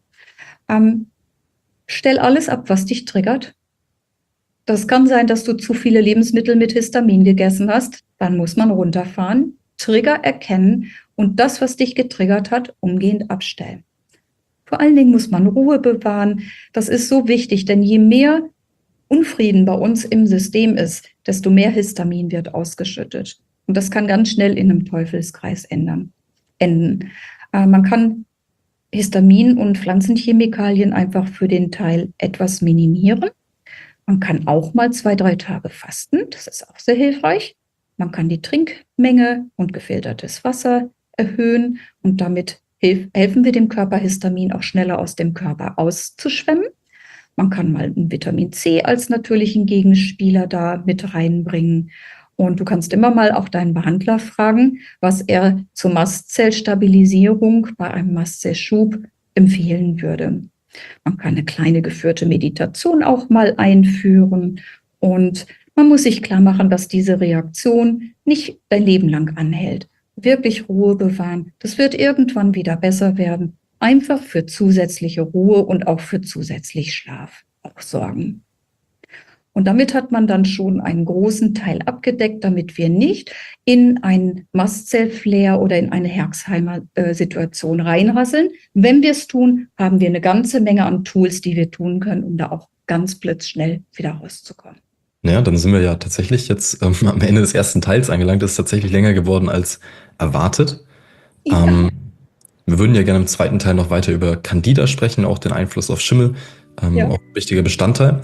[SPEAKER 2] Stell alles ab, was dich triggert. Das kann sein, dass du zu viele Lebensmittel mit Histamin gegessen hast. Dann muss man runterfahren, Trigger erkennen und das, was dich getriggert hat, umgehend abstellen. Vor allen Dingen muss man Ruhe bewahren. Das ist so wichtig, denn je mehr Unfrieden bei uns im System ist, desto mehr Histamin wird ausgeschüttet. Und das kann ganz schnell in einem Teufelskreis enden. Man kann Histamin und Pflanzenchemikalien einfach für den Teil etwas minimieren. Man kann auch mal 2-3 Tage fasten. Das ist auch sehr hilfreich. Man kann die Trinkmenge und gefiltertes Wasser erhöhen und damit helfen wir dem Körper, Histamin auch schneller aus dem Körper auszuschwemmen. Man kann mal ein Vitamin C als natürlichen Gegenspieler da mit reinbringen. Und du kannst immer mal auch deinen Behandler fragen, was er zur Mastzellstabilisierung bei einem Mastzellschub empfehlen würde. Man kann eine kleine geführte Meditation auch mal einführen. Und man muss sich klar machen, dass diese Reaktion nicht dein Leben lang anhält. Wirklich Ruhe bewahren. Das wird irgendwann wieder besser werden. Einfach für zusätzliche Ruhe und auch für zusätzlich Schlaf auch sorgen. Und damit hat man dann schon einen großen Teil abgedeckt, damit wir nicht in einen Mastzellflare oder in eine Herxheimer-Situation reinrasseln. Wenn wir es tun, haben wir eine ganze Menge an Tools, die wir tun können, um da auch ganz blitzschnell wieder rauszukommen.
[SPEAKER 1] Ja, dann sind wir ja tatsächlich jetzt am Ende des ersten Teils angelangt. Das ist tatsächlich länger geworden als erwartet.
[SPEAKER 2] Ja.
[SPEAKER 1] Wir würden ja gerne im zweiten Teil noch weiter über Candida sprechen, auch den Einfluss auf Schimmel, auch ein wichtiger Bestandteil.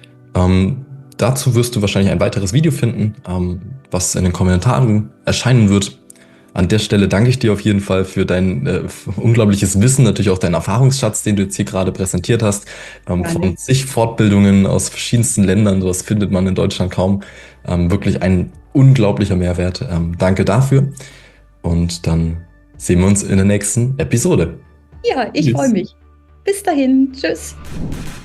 [SPEAKER 1] Dazu wirst du wahrscheinlich ein weiteres Video finden, was in den Kommentaren erscheinen wird. An der Stelle danke ich dir auf jeden Fall für dein unglaubliches Wissen, natürlich auch deinen Erfahrungsschatz, den du jetzt hier gerade präsentiert hast, von zig Fortbildungen aus verschiedensten Ländern, sowas findet man in Deutschland kaum. Wirklich ein unglaublicher Mehrwert. Danke dafür und dann sehen wir uns in der nächsten Episode.
[SPEAKER 2] Ja, ich freue mich. Bis dahin. Tschüss.